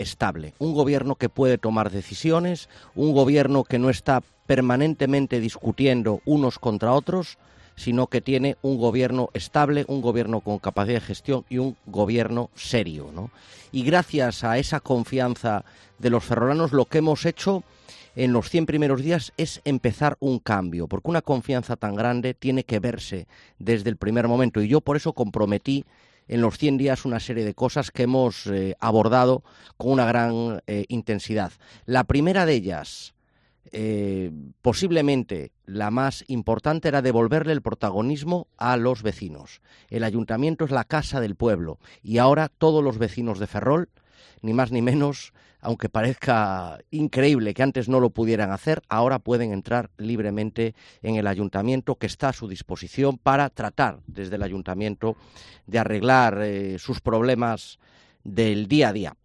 estable, un gobierno que puede tomar decisiones, un gobierno que no está permanentemente discutiendo unos contra otros, sino que tiene un gobierno estable, un gobierno con capacidad de gestión y un gobierno serio, ¿no? Y gracias a esa confianza de los ferrolanos, lo que hemos hecho en los 100 primeros días es empezar un cambio, porque una confianza tan grande tiene que verse desde el primer momento. Y yo por eso comprometí en los 100 días una serie de cosas que hemos abordado con una gran intensidad. La primera de ellas, posiblemente la más importante, era devolverle el protagonismo a los vecinos. El ayuntamiento es la casa del pueblo y ahora todos los vecinos de Ferrol, ni más ni menos, aunque parezca increíble que antes no lo pudieran hacer, ahora pueden entrar libremente en el ayuntamiento, que está a su disposición para tratar desde el ayuntamiento de arreglar sus problemas del día a día.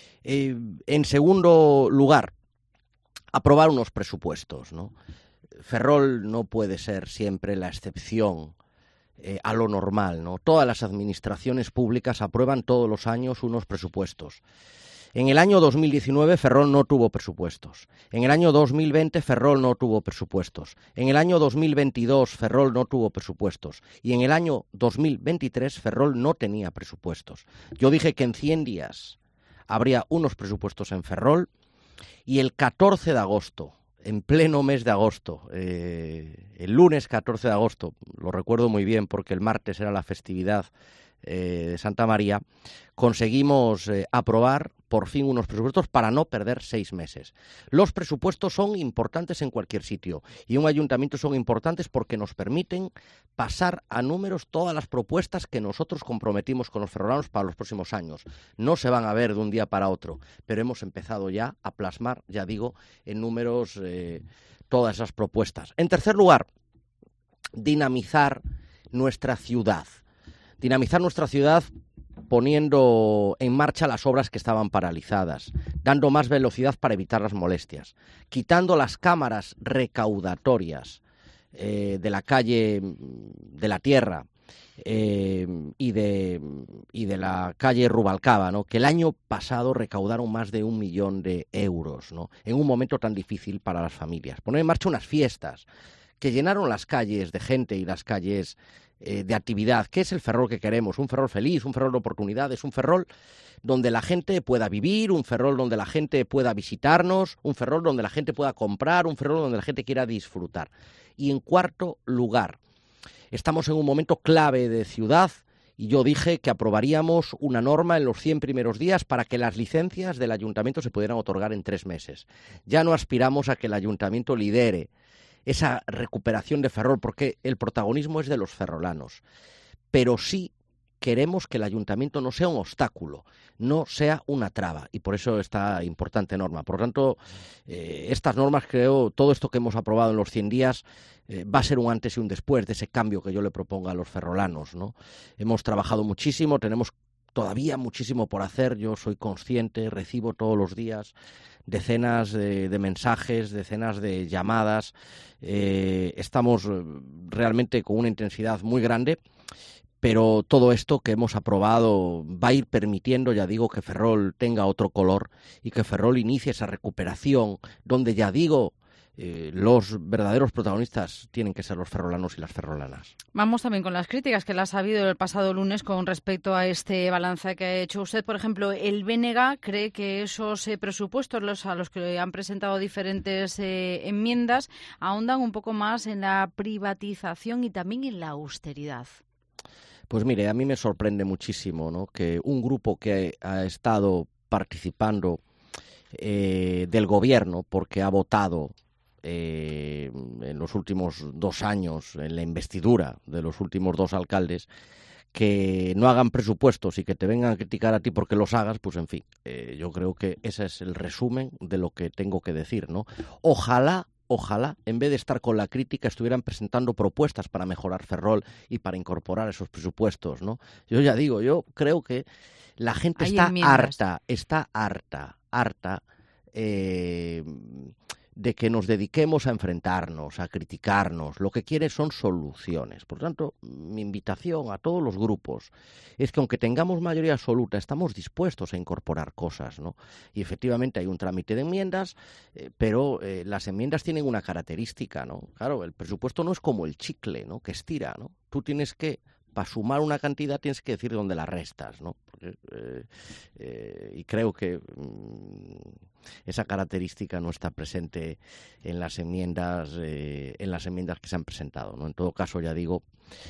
En segundo lugar, aprobar unos presupuestos, ¿no? Ferrol no puede ser siempre la excepción a lo normal, ¿no? Todas las administraciones públicas aprueban todos los años unos presupuestos. En el año 2019 Ferrol no tuvo presupuestos. En el año 2020 Ferrol no tuvo presupuestos. En el año 2022 Ferrol no tuvo presupuestos. Y en el año 2023 Ferrol no tenía presupuestos. Yo dije que en 100 días habría unos presupuestos en Ferrol y el 14 de agosto, en pleno mes de agosto, el lunes 14 de agosto, lo recuerdo muy bien porque el martes era la festividad de Santa María, conseguimos aprobar por fin unos presupuestos para no perder 6 meses. Los presupuestos son importantes en cualquier sitio y un ayuntamiento son importantes porque nos permiten pasar a números todas las propuestas que nosotros comprometimos con los ferrolanos para los próximos años. No se van a ver de un día para otro, pero hemos empezado ya a plasmar, ya digo, en números todas esas propuestas. En tercer lugar, dinamizar nuestra ciudad. Dinamizar nuestra ciudad poniendo en marcha las obras que estaban paralizadas, dando más velocidad para evitar las molestias, quitando las cámaras recaudatorias de la calle de la Tierra y de la calle Rubalcaba, ¿no? Que el año pasado recaudaron más de 1 millón de euros, ¿no? En un momento tan difícil para las familias. Poner en marcha unas fiestas que llenaron las calles de gente y las calles de actividad. ¿Qué es el Ferrol que queremos? Un Ferrol feliz, un Ferrol de oportunidades, un Ferrol donde la gente pueda vivir, un Ferrol donde la gente pueda visitarnos, un Ferrol donde la gente pueda comprar, un Ferrol donde la gente quiera disfrutar. Y en cuarto lugar, estamos en un momento clave de ciudad y yo dije que aprobaríamos una norma en los 100 primeros días para que las licencias del ayuntamiento se pudieran otorgar en 3 meses. Ya no aspiramos a que el ayuntamiento lidere esa recuperación de Ferrol, porque el protagonismo es de los ferrolanos. Pero sí queremos que el ayuntamiento no sea un obstáculo, no sea una traba, y por eso esta importante norma. Por lo tanto, estas normas, creo, todo esto que hemos aprobado en los 100 días, va a ser un antes y un después de ese cambio que yo le proponga a los ferrolanos, ¿no? Hemos trabajado muchísimo, tenemos todavía muchísimo por hacer. Yo soy consciente, recibo todos los días decenas de mensajes, decenas de llamadas. Estamos realmente con una intensidad muy grande, pero todo esto que hemos aprobado va a ir permitiendo, ya digo, que Ferrol tenga otro color y que Ferrol inicie esa recuperación donde, ya digo, los verdaderos protagonistas tienen que ser los ferrolanos y las ferrolanas. Vamos también con las críticas que las ha habido el pasado lunes con respecto a este balance que ha hecho usted. Por ejemplo, el BNG cree que esos presupuestos a los que han presentado diferentes enmiendas ahondan un poco más en la privatización y también en la austeridad. Pues mire, a mí me sorprende muchísimo, ¿no?, que un grupo que ha estado participando del gobierno porque ha votado en los últimos 2 años, en la investidura de los últimos 2 alcaldes, que no hagan presupuestos y que te vengan a criticar a ti porque los hagas, pues en fin, yo creo que ese es el resumen de lo que tengo que decir, ¿no? Ojalá, en vez de estar con la crítica, estuvieran presentando propuestas para mejorar Ferrol y para incorporar esos presupuestos, ¿no? Yo ya digo, yo creo que la gente está harta de que nos dediquemos a enfrentarnos, a criticarnos. Lo que quiere son soluciones. Por tanto, mi invitación a todos los grupos es que, aunque tengamos mayoría absoluta, estamos dispuestos a incorporar cosas, ¿no? Y efectivamente hay un trámite de enmiendas, pero las enmiendas tienen una característica, ¿no? Claro, el presupuesto no es como el chicle, ¿no?, que estira, ¿no? Tú tienes que, para sumar una cantidad, tienes que decir dónde la restas, ¿no? Porque, y creo que esa característica no está presente en las enmiendas que se han presentado, ¿no? En todo caso, ya digo,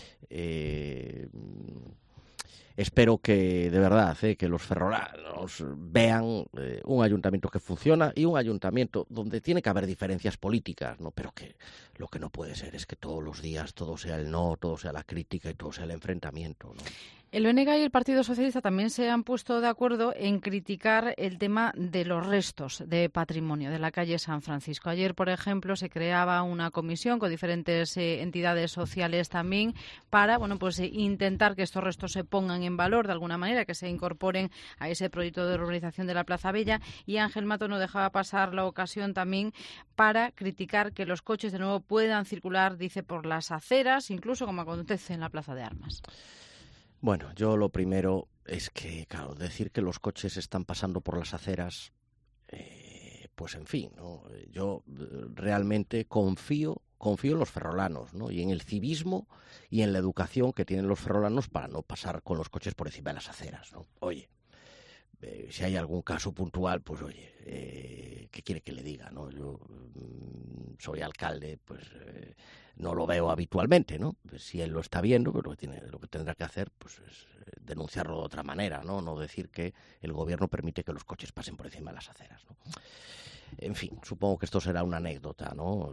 espero que, de verdad, que los ferrolanos vean un ayuntamiento que funciona y un ayuntamiento donde tiene que haber diferencias políticas, ¿no? Pero que lo que no puede ser es que todos los días todo sea el no, todo sea la crítica y todo sea el enfrentamiento, ¿no? El BNG y el Partido Socialista también se han puesto de acuerdo en criticar el tema de los restos de patrimonio de la calle San Francisco. Ayer, por ejemplo, se creaba una comisión con diferentes entidades sociales también para, intentar que estos restos se pongan en valor de alguna manera, que se incorporen a ese proyecto de urbanización de la Plaza Bella. Y Ángel Mato no dejaba pasar la ocasión también para criticar que los coches de nuevo puedan circular, dice, por las aceras, incluso como acontece en la Plaza de Armas. Bueno, yo lo primero es que, claro, decir que los coches están pasando por las aceras, pues en fin, ¿no? Yo realmente confío en los ferrolanos, ¿no? Y en el civismo y en la educación que tienen los ferrolanos para no pasar con los coches por encima de las aceras, ¿no? Oye, si hay algún caso puntual, pues oye, ¿qué quiere que le diga, no? Yo soy alcalde, pues no lo veo habitualmente, ¿no? Pues si él lo está viendo, pues lo que tendrá que hacer, pues es denunciarlo de otra manera, ¿no? No decir que el gobierno permite que los coches pasen por encima de las aceras, ¿no? En fin, supongo que esto será una anécdota, ¿no?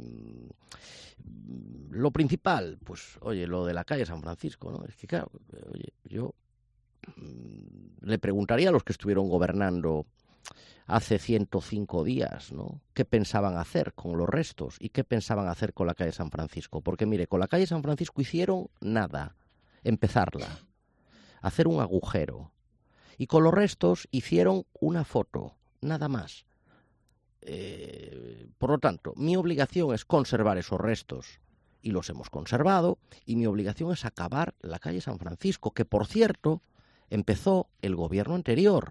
Lo principal, pues, oye, lo de la calle San Francisco, ¿no? Es que, claro, oye, yo le preguntaría a los que estuvieron gobernando hace 105 días, ¿no?, qué pensaban hacer con los restos y qué pensaban hacer con la calle San Francisco. Porque, mire, con la calle San Francisco hicieron nada, empezarla, hacer un agujero. Y con los restos hicieron una foto, nada más. Por lo tanto, mi obligación es conservar esos restos, y los hemos conservado, y mi obligación es acabar la calle San Francisco, que, por cierto, empezó el gobierno anterior,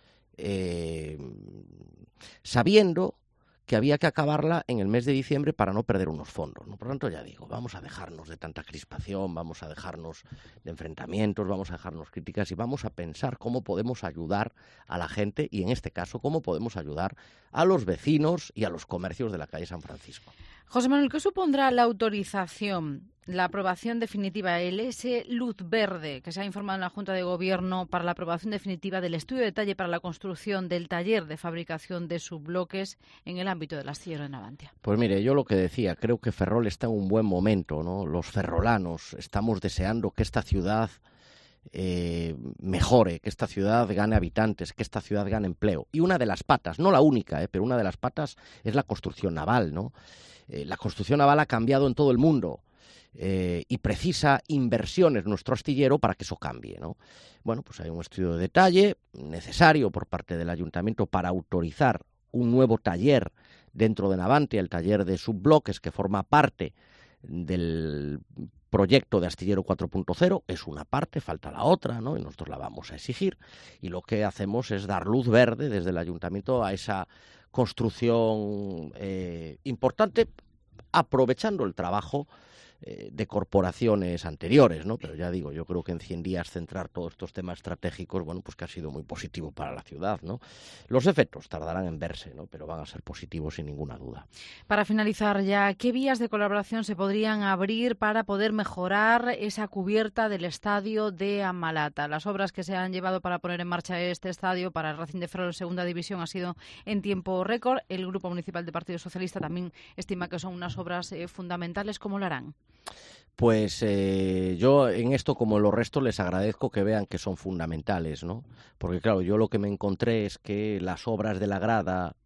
sabiendo que había que acabarla en el mes de diciembre para no perder unos fondos, ¿no? Por lo tanto, ya digo, vamos a dejarnos de tanta crispación, vamos a dejarnos de enfrentamientos, vamos a dejarnos críticas y vamos a pensar cómo podemos ayudar a la gente y, en este caso, cómo podemos ayudar a los vecinos y a los comercios de la calle San Francisco. José Manuel, ¿qué supondrá la autorización, la aprobación definitiva, ese luz verde que se ha informado en la Junta de Gobierno para la aprobación definitiva del estudio de detalle para la construcción del taller de fabricación de subbloques en el ámbito del astillero de Navantia? Pues mire, yo lo que decía, creo que Ferrol está en un buen momento, ¿no? Los ferrolanos estamos deseando que esta ciudad mejore, que esta ciudad gane habitantes, que esta ciudad gane empleo. Y una de las patas, no la única, pero una de las patas es la construcción naval, ¿no? La construcción naval ha cambiado en todo el mundo y precisa inversiones nuestro astillero para que eso cambie, ¿no? Bueno, pues hay un estudio de detalle necesario por parte del ayuntamiento para autorizar un nuevo taller dentro de Navantia, el taller de subbloques, que forma parte del proyecto de Astillero 4.0, es una parte, falta la otra, ¿no? Y nosotros la vamos a exigir, y lo que hacemos es dar luz verde desde el ayuntamiento a esa construcción importante, aprovechando el trabajo de corporaciones anteriores, ¿no? Pero ya digo, yo creo que en 100 días centrar todos estos temas estratégicos, bueno, pues que ha sido muy positivo para la ciudad, ¿no? Los efectos tardarán en verse, ¿no? Pero van a ser positivos sin ninguna duda. Para finalizar ya, ¿qué vías de colaboración se podrían abrir para poder mejorar esa cubierta del estadio de Amalata? Las obras que se han llevado para poner en marcha este estadio para el Racing de Ferrol en segunda división ha sido en tiempo récord. El Grupo Municipal del Partido Socialista también estima que son unas obras fundamentales. ¿Cómo lo harán? Pues yo en esto, como en los restos, les agradezco que vean que son fundamentales, ¿no? Porque claro, yo lo que me encontré es que las obras de la grada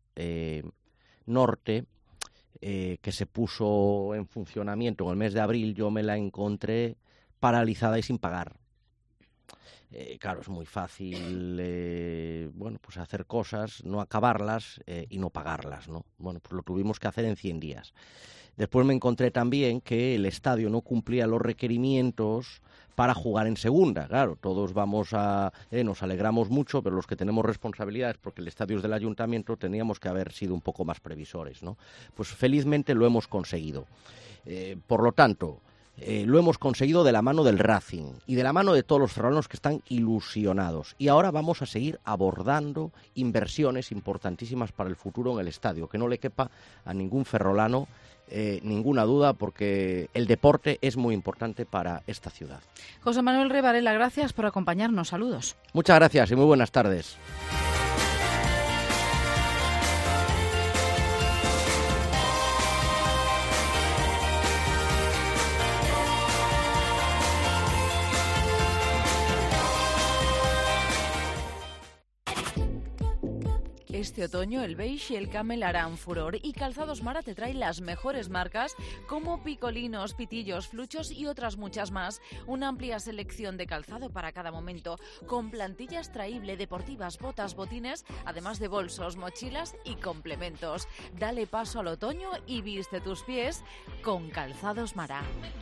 norte, que se puso en funcionamiento en el mes de abril, yo me la encontré paralizada y sin pagar. Claro, es muy fácil pues hacer cosas, no acabarlas y no pagarlas, ¿no? Bueno, pues lo tuvimos que hacer en 100 días. Después me encontré también que el estadio no cumplía los requerimientos para jugar en segunda. Claro, todos nos alegramos mucho, pero los que tenemos responsabilidades, porque el estadio es del ayuntamiento, teníamos que haber sido un poco más previsores, ¿no? Pues felizmente lo hemos conseguido. Por lo tanto, lo hemos conseguido de la mano del Racing y de la mano de todos los ferrolanos que están ilusionados. Y ahora vamos a seguir abordando inversiones importantísimas para el futuro en el estadio, que no le quepa a ningún ferrolano ninguna duda, porque el deporte es muy importante para esta ciudad. José Manuel Rey Varela, gracias por acompañarnos. Saludos. Muchas gracias y muy buenas tardes. Este otoño el beige y el camel harán furor y Calzados Mara te trae las mejores marcas como picolinos, pitillos, fluchos y otras muchas más. Una amplia selección de calzado para cada momento, con plantilla extraíble, deportivas, botas, botines, además de bolsos, mochilas y complementos. Dale paso al otoño y viste tus pies con Calzados Mara.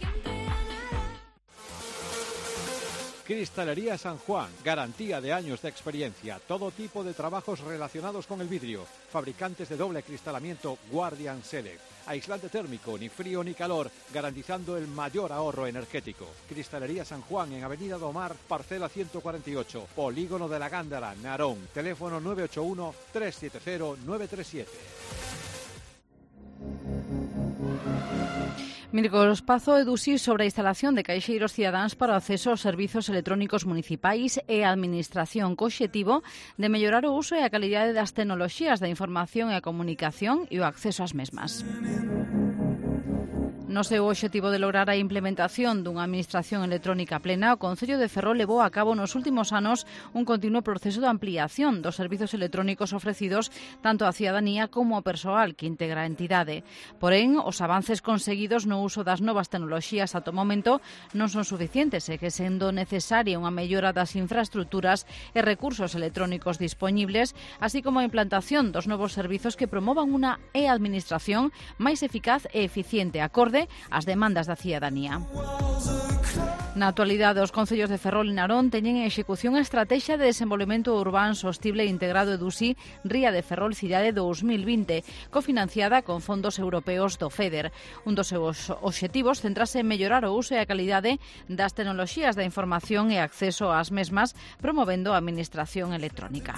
Cristalería San Juan, garantía de años de experiencia, todo tipo de trabajos relacionados con el vidrio, fabricantes de doble cristalamiento Guardian Select, aislante térmico, ni frío ni calor, garantizando el mayor ahorro energético. Cristalería San Juan en Avenida Domar, parcela 148, Polígono de la Gándara, Narón, teléfono 981-370-937. Mirko Spazo educí sobre a instalación de caixeiros cidadáns para o acceso aos servizos electrónicos municipais e a administración co obxectivo de mellorar o uso e a calidade das tecnoloxías da información e a comunicación e o acceso ás mesmas. No seu obxectivo de lograr a implementación dunha administración electrónica plena, o Concello de Ferrol levou a cabo nos últimos anos un continuo proceso de ampliación dos servizos electrónicos ofrecidos tanto á cidadanía como ao persoal que integra a entidade. Porén, os avances conseguidos no uso das novas tecnoloxías ata o momento non son suficientes e que, sendo necesaria unha mellora das infraestructuras e recursos electrónicos dispoñibles, así como a implantación dos novos servizos que promovan unha e-administración máis eficaz e eficiente, acorde ás demandas da cidadanía. Na actualidade, os concellos de Ferrol e Narón teñen en execución a Estrategia de Desenvolvemento Urbán Sostible e Integrado EDUSI Ría de Ferrol Cidade 2020, cofinanciada con fondos europeos do FEDER. Un dos seus obxectivos centrase en mellorar o uso e a calidade das tecnoloxías da información e acceso ás mesmas, promovendo a administración electrónica.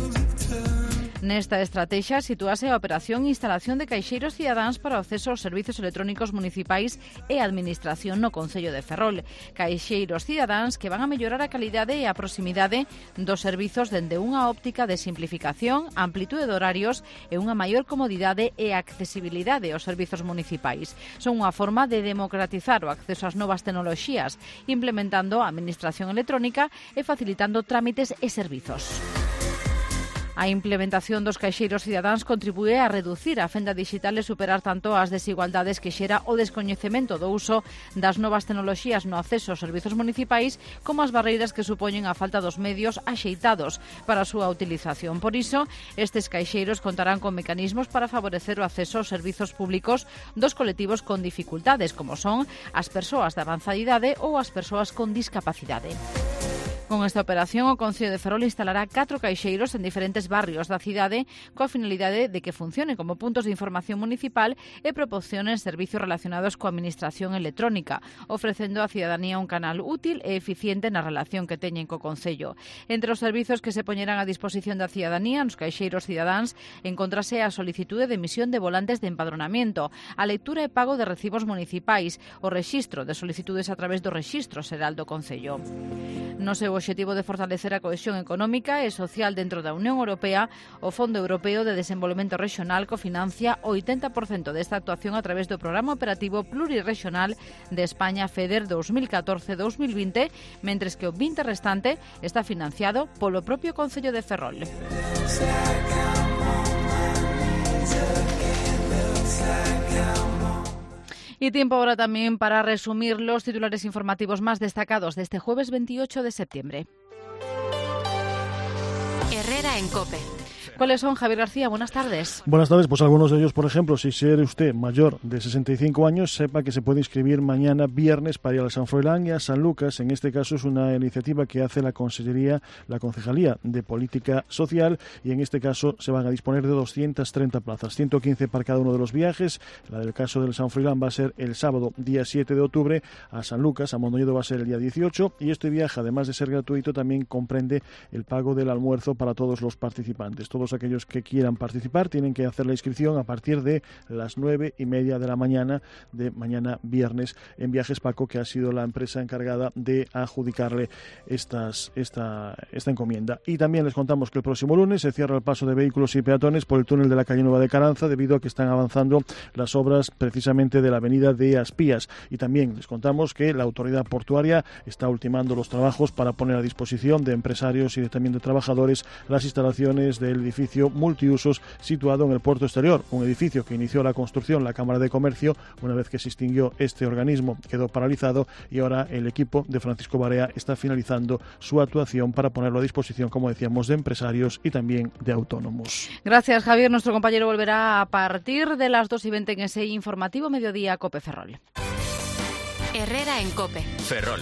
Nesta estrategia sitúase a operación e instalación de caixeiros cidadáns para o acceso aos servizos electrónicos municipais e a administración no Concello de Ferrol. Caixeiros cidadáns que van a mellorar a calidade e a proximidade dos servizos dende unha óptica de simplificación, amplitude de horarios e unha maior comodidade e accesibilidade aos servizos municipais. Son unha forma de democratizar o acceso ás novas tecnoloxías, implementando a administración electrónica e facilitando trámites e servizos. A implementación dos caixeiros cidadáns contribúe a reducir a fenda digital e superar tanto as desigualdades que xera o descoñecemento do uso das novas tecnoloxías no acceso aos servizos municipais, como as barreiras que supoñen a falta dos medios axeitados para a súa utilización. Por iso, estes caixeiros contarán con mecanismos para favorecer o acceso aos servizos públicos dos colectivos con dificultades, como son as persoas de avanzada idade ou as persoas con discapacidade. Con esta operación, o Concello de Ferrol instalará 4 caixeiros en diferentes barrios da cidade coa finalidade de que funcionen como puntos de información municipal e proporcionen servizos relacionados coa administración electrónica, ofrecendo á cidadanía un canal útil e eficiente na relación que teñen co Concello. Entre os servizos que se poñerán a disposición da cidadanía nos caixeiros cidadáns encontrase a solicitude de emisión de volantes de empadronamiento, a lectura e pago de recibos municipais, o rexistro de solicitudes a través do Rexistro Xeral do Concello. No seu obxectivo de fortalecer a cohesión económica e social dentro da Unión Europea, o Fondo Europeo de Desenvolvemento Regional cofinancia o 80% desta actuación a través do Programa Operativo Plurirregional de España FEDER 2014-2020, mentres que o 20% restante está financiado polo propio Concello de Ferrol. Y tiempo ahora también para resumir los titulares informativos más destacados de este jueves 28 de septiembre. Herrera en COPE. ¿Cuáles son, Javier García? Buenas tardes. Buenas tardes. Pues algunos de ellos, por ejemplo, si es usted mayor de 65 años, sepa que se puede inscribir mañana viernes para ir a San Froilán y a San Lucas. En este caso es una iniciativa que hace la Concejalía de Política Social, y en este caso se van a disponer de 230 plazas, 115 para cada uno de los viajes. La del caso del San Froilán va a ser el sábado, día 7 de octubre, a San Lucas, a Mondoñedo va a ser el día 18, y este viaje, además de ser gratuito, también comprende el pago del almuerzo para todos los participantes. Todos aquellos que quieran participar tienen que hacer la inscripción a partir de las 9:30 de la mañana de mañana viernes en Viajes Paco, que ha sido la empresa encargada de adjudicarle esta encomienda. Y también les contamos que el próximo lunes se cierra el paso de vehículos y peatones por el túnel de la calle Nueva de Caranza, debido a que están avanzando las obras precisamente de la avenida de Aspías. Y también les contamos que la autoridad portuaria está ultimando los trabajos para poner a disposición de empresarios y también de trabajadores las instalaciones del edificio multiusos situado en el puerto exterior, un edificio que inició la construcción la Cámara de Comercio. Una vez que se extinguió este organismo, quedó paralizado, y ahora el equipo de Francisco Barea está finalizando su actuación para ponerlo a disposición, como decíamos, de empresarios y también de autónomos. Gracias, Javier. Nuestro compañero volverá a partir de las 2:20 en ese informativo Mediodía COPE Ferrol. Herrera en COPE. Ferrol.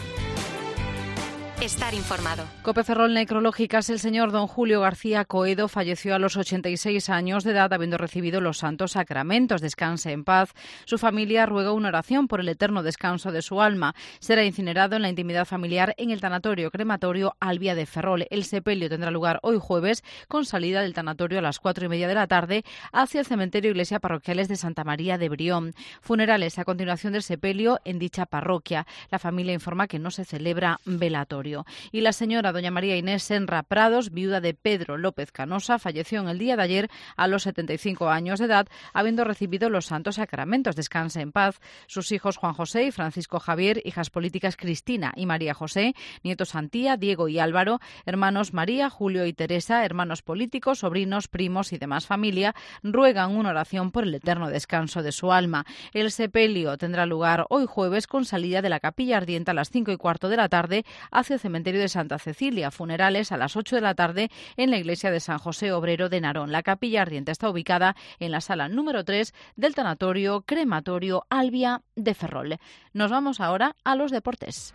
Estar informado. COPE Ferrol Necrológicas. El señor don Julio García Coedo falleció a los 86 años de edad, habiendo recibido los santos sacramentos. Descanse en paz. Su familia ruega una oración por el eterno descanso de su alma. Será incinerado en la intimidad familiar en el tanatorio crematorio Albia de Ferrol. El sepelio tendrá lugar hoy jueves, con salida del tanatorio a las 4:30 de la tarde hacia el cementerio Iglesia Parroquiales de Santa María de Brión. Funerales a continuación del sepelio en dicha parroquia. La familia informa que no se celebra velatorio. Y la señora doña María Inés Senra Prados, viuda de Pedro López Canosa, falleció en el día de ayer a los 75 años de edad, habiendo recibido los santos sacramentos. Descanse en paz. Sus hijos Juan José y Francisco Javier, hijas políticas Cristina y María José, nietos Antía, Diego y Álvaro, hermanos María, Julio y Teresa, hermanos políticos, sobrinos, primos y demás familia, ruegan una oración por el eterno descanso de su alma. El sepelio tendrá lugar hoy jueves, con salida de la Capilla Ardiente a las 5:15 de la tarde hacia el cementerio de Santa Cecilia. Funerales a las 8 de la tarde en la iglesia de San José Obrero de Narón. La Capilla Ardiente está ubicada en la sala número 3 del tanatorio crematorio Albia de Ferrol. Nos vamos ahora a los deportes.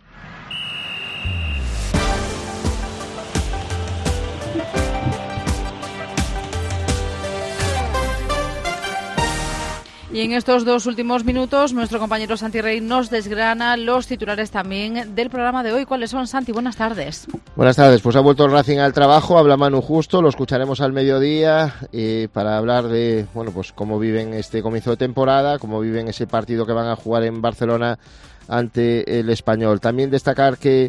Y en estos 2 últimos minutos, nuestro compañero Santi Rey nos desgrana los titulares también del programa de hoy. ¿Cuáles son, Santi? Buenas tardes. Buenas tardes. Pues ha vuelto el Racing al trabajo, habla Manu Justo, lo escucharemos al mediodía para hablar de pues cómo viven este comienzo de temporada, cómo viven ese partido que van a jugar en Barcelona ante el Español. También destacar que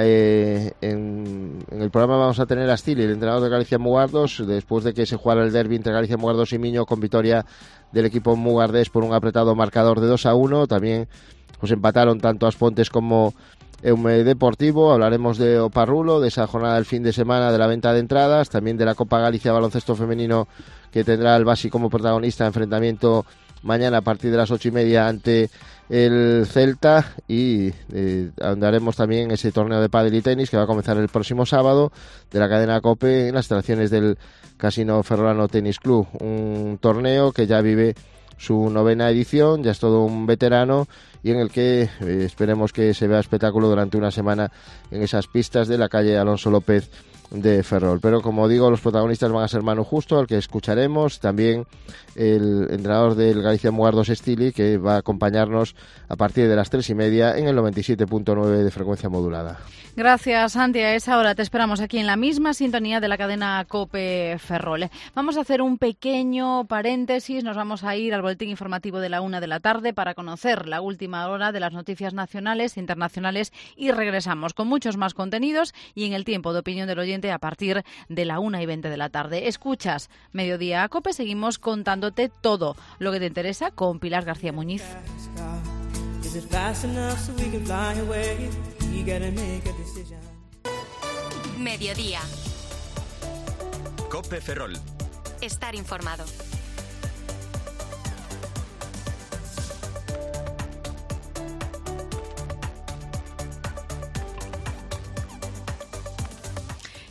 en el programa vamos a tener a Stili, el entrenador de Galicia Mugardos, después de que se jugara el derbi entre Galicia Mugardos y Miño, con victoria del equipo mugardés por un apretado marcador de 2-1. También pues empataron tanto Aspontes como Eume Deportivo. Hablaremos de Oparrulo, de esa jornada del fin de semana, de la venta de entradas, también de la Copa Galicia Baloncesto Femenino, que tendrá el Basi como protagonista, enfrentamiento mañana a partir de las 8:30 ante el Celta, y andaremos también ese torneo de pádel y tenis que va a comenzar el próximo sábado, de la cadena COPE, en las instalaciones del Casino Ferrolano Tenis Club, un torneo que ya vive su 9ª edición, ya es todo un veterano, y en el que esperemos que se vea espectáculo durante una semana en esas pistas de la calle Alonso López de Ferrol. Pero como digo, los protagonistas van a ser Manu Justo, al que escucharemos, también el entrenador del Galicia Mugardos Stili, que va a acompañarnos a partir de las 3:30 en el 97.9 de frecuencia modulada. Gracias, Santi. A esa hora te esperamos aquí en la misma sintonía de la cadena COPE Ferrol. Vamos a hacer un pequeño paréntesis, nos vamos a ir al boletín informativo de la 1 de la tarde para conocer la última hora de las noticias nacionales, internacionales, y regresamos con muchos más contenidos y en el tiempo de opinión del oyente a partir de la 1:20 de la tarde. Escuchas Mediodía COPE, seguimos contándote todo lo que te interesa con Pilar García Muñiz. Mediodía. COPE Ferrol. Estar informado.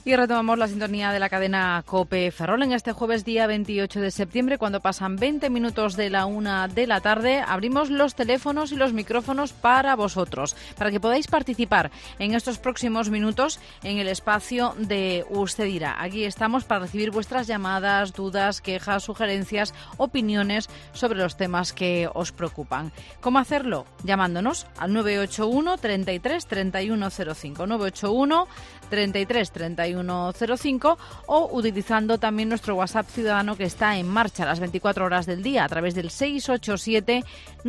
Y retomamos la sintonía de la cadena COPE Ferrol en este jueves día 28 de septiembre, cuando pasan 20 minutos de la 1 de la tarde. Abrimos los teléfonos y los micrófonos para vosotros, para que podáis participar en estos próximos minutos en el espacio de Usted dirá. Aquí estamos para recibir vuestras llamadas, dudas, quejas, sugerencias, opiniones sobre los temas que os preocupan. ¿Cómo hacerlo? Llamándonos al 981 33 3105, 981 33 3105 o utilizando también nuestro WhatsApp ciudadano, que está en marcha las 24 horas del día a través del 687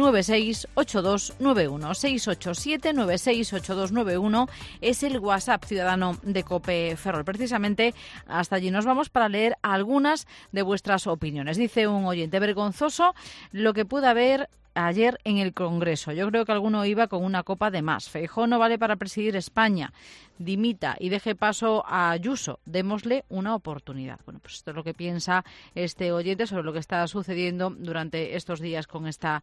968291. 687 968291 es el WhatsApp ciudadano de COPE Ferrol. Precisamente hasta allí nos vamos para leer algunas de vuestras opiniones. Dice un oyente: vergonzoso lo que pudo haber ayer en el Congreso. Yo creo que alguno iba con una copa de más. Feijóo no vale para presidir España. Dimita y deje paso a Ayuso. Démosle una oportunidad. Bueno, pues esto es lo que piensa este oyente sobre lo que está sucediendo durante estos días con esta,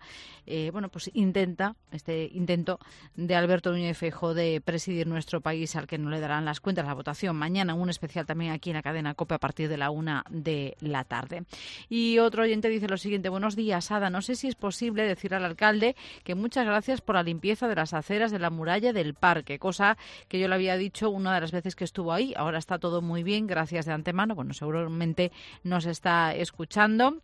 intento de Alberto Núñez Feijóo de presidir nuestro país, al que no le darán las cuentas. La votación mañana, un especial también aquí en la cadena COPE a partir de la 1 de la tarde. Y otro oyente dice lo siguiente: buenos días, Ada. No sé si es posible decir al alcalde que muchas gracias por la limpieza de las aceras de la muralla del parque, cosa que yo le había dicho una de las veces que estuvo ahí. Ahora está todo muy bien, gracias de antemano. Bueno, seguramente nos está escuchando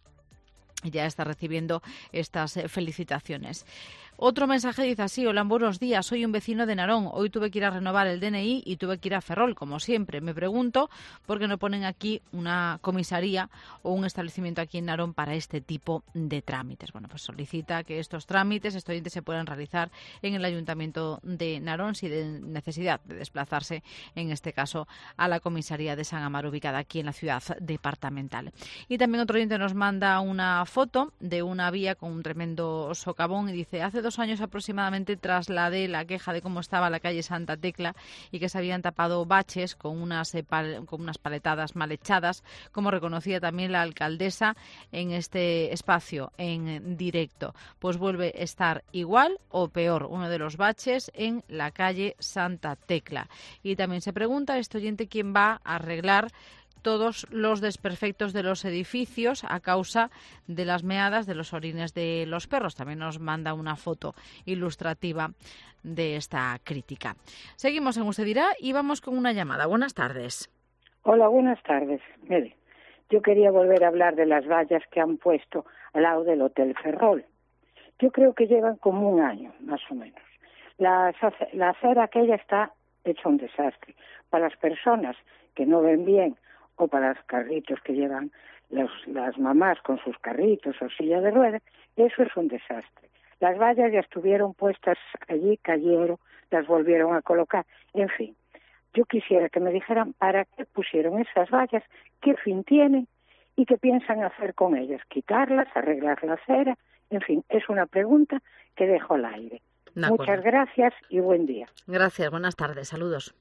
y ya está recibiendo estas felicitaciones. Otro mensaje dice así: hola, buenos días, soy un vecino de Narón. Hoy tuve que ir a renovar el DNI y tuve que ir a Ferrol, como siempre. Me pregunto por qué no ponen aquí una comisaría o un establecimiento aquí en Narón para este tipo de trámites. Bueno, pues solicita que estos trámites, se puedan realizar en el Ayuntamiento de Narón sin necesidad de desplazarse, en este caso, a la comisaría de San Amaro, ubicada aquí en la ciudad departamental. Y también otro oyente nos manda una foto de una vía con un tremendo socavón y dice: hace 2 años aproximadamente trasladé la queja de cómo estaba la calle Santa Tecla y que se habían tapado baches con unas paletadas mal echadas, como reconocía también la alcaldesa en este espacio en directo. Pues vuelve a estar igual o peor uno de los baches en la calle Santa Tecla. Y también se pregunta este oyente quién va a arreglar todos los desperfectos de los edificios a causa de las meadas, de los orines de los perros. También nos manda una foto ilustrativa de esta crítica. Seguimos en Usted dirá y vamos con una llamada. Buenas tardes. Hola, buenas tardes. Mire, yo quería volver a hablar de las vallas que han puesto al lado del Hotel Ferrol. Yo creo que llevan como 1 año, más o menos. La acera aquella está hecha un desastre. Para las personas que no ven bien, o para los carritos que llevan las mamás con sus carritos o silla de ruedas, eso es un desastre. Las vallas ya estuvieron puestas allí, cayeron, las volvieron a colocar. En fin, yo quisiera que me dijeran para qué pusieron esas vallas, qué fin tienen y qué piensan hacer con ellas. Quitarlas, arreglar la acera, en fin, es una pregunta que dejo al aire. Muchas gracias y buen día. Gracias, buenas tardes, saludos.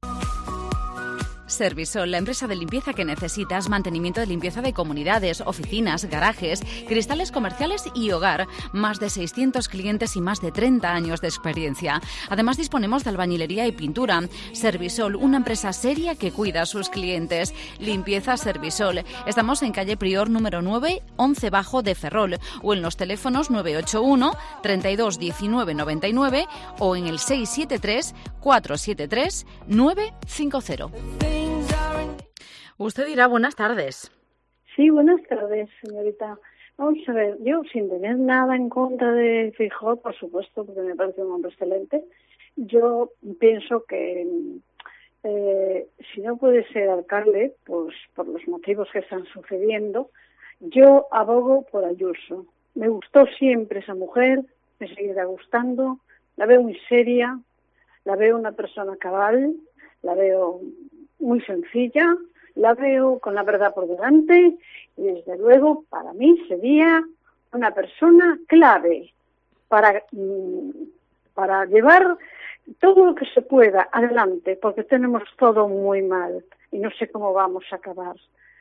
Servisol, la empresa de limpieza que necesitas, mantenimiento de limpieza de comunidades, oficinas, garajes, cristales comerciales y hogar. Más de 600 clientes y más de 30 años de experiencia. Además, disponemos de albañilería y pintura. Servisol, una empresa seria que cuida a sus clientes. Limpieza Servisol. Estamos en calle Prior número 9, 11 Bajo de Ferrol, o en los teléfonos 981 32 19 99 o en el 673 473 950. Usted dirá, buenas tardes. Sí, buenas tardes, señorita. Vamos a ver, yo sin tener nada en contra de Feijóo, por supuesto, porque me parece un hombre excelente, yo pienso que si no puede ser alcalde, pues por los motivos que están sucediendo, yo abogo por Ayuso. Me gustó siempre esa mujer, me seguirá gustando, la veo muy seria, la veo una persona cabal, la veo muy sencilla, la veo con la verdad por delante y desde luego para mí sería una persona clave para llevar todo lo que se pueda adelante, porque tenemos todo muy mal y no sé cómo vamos a acabar.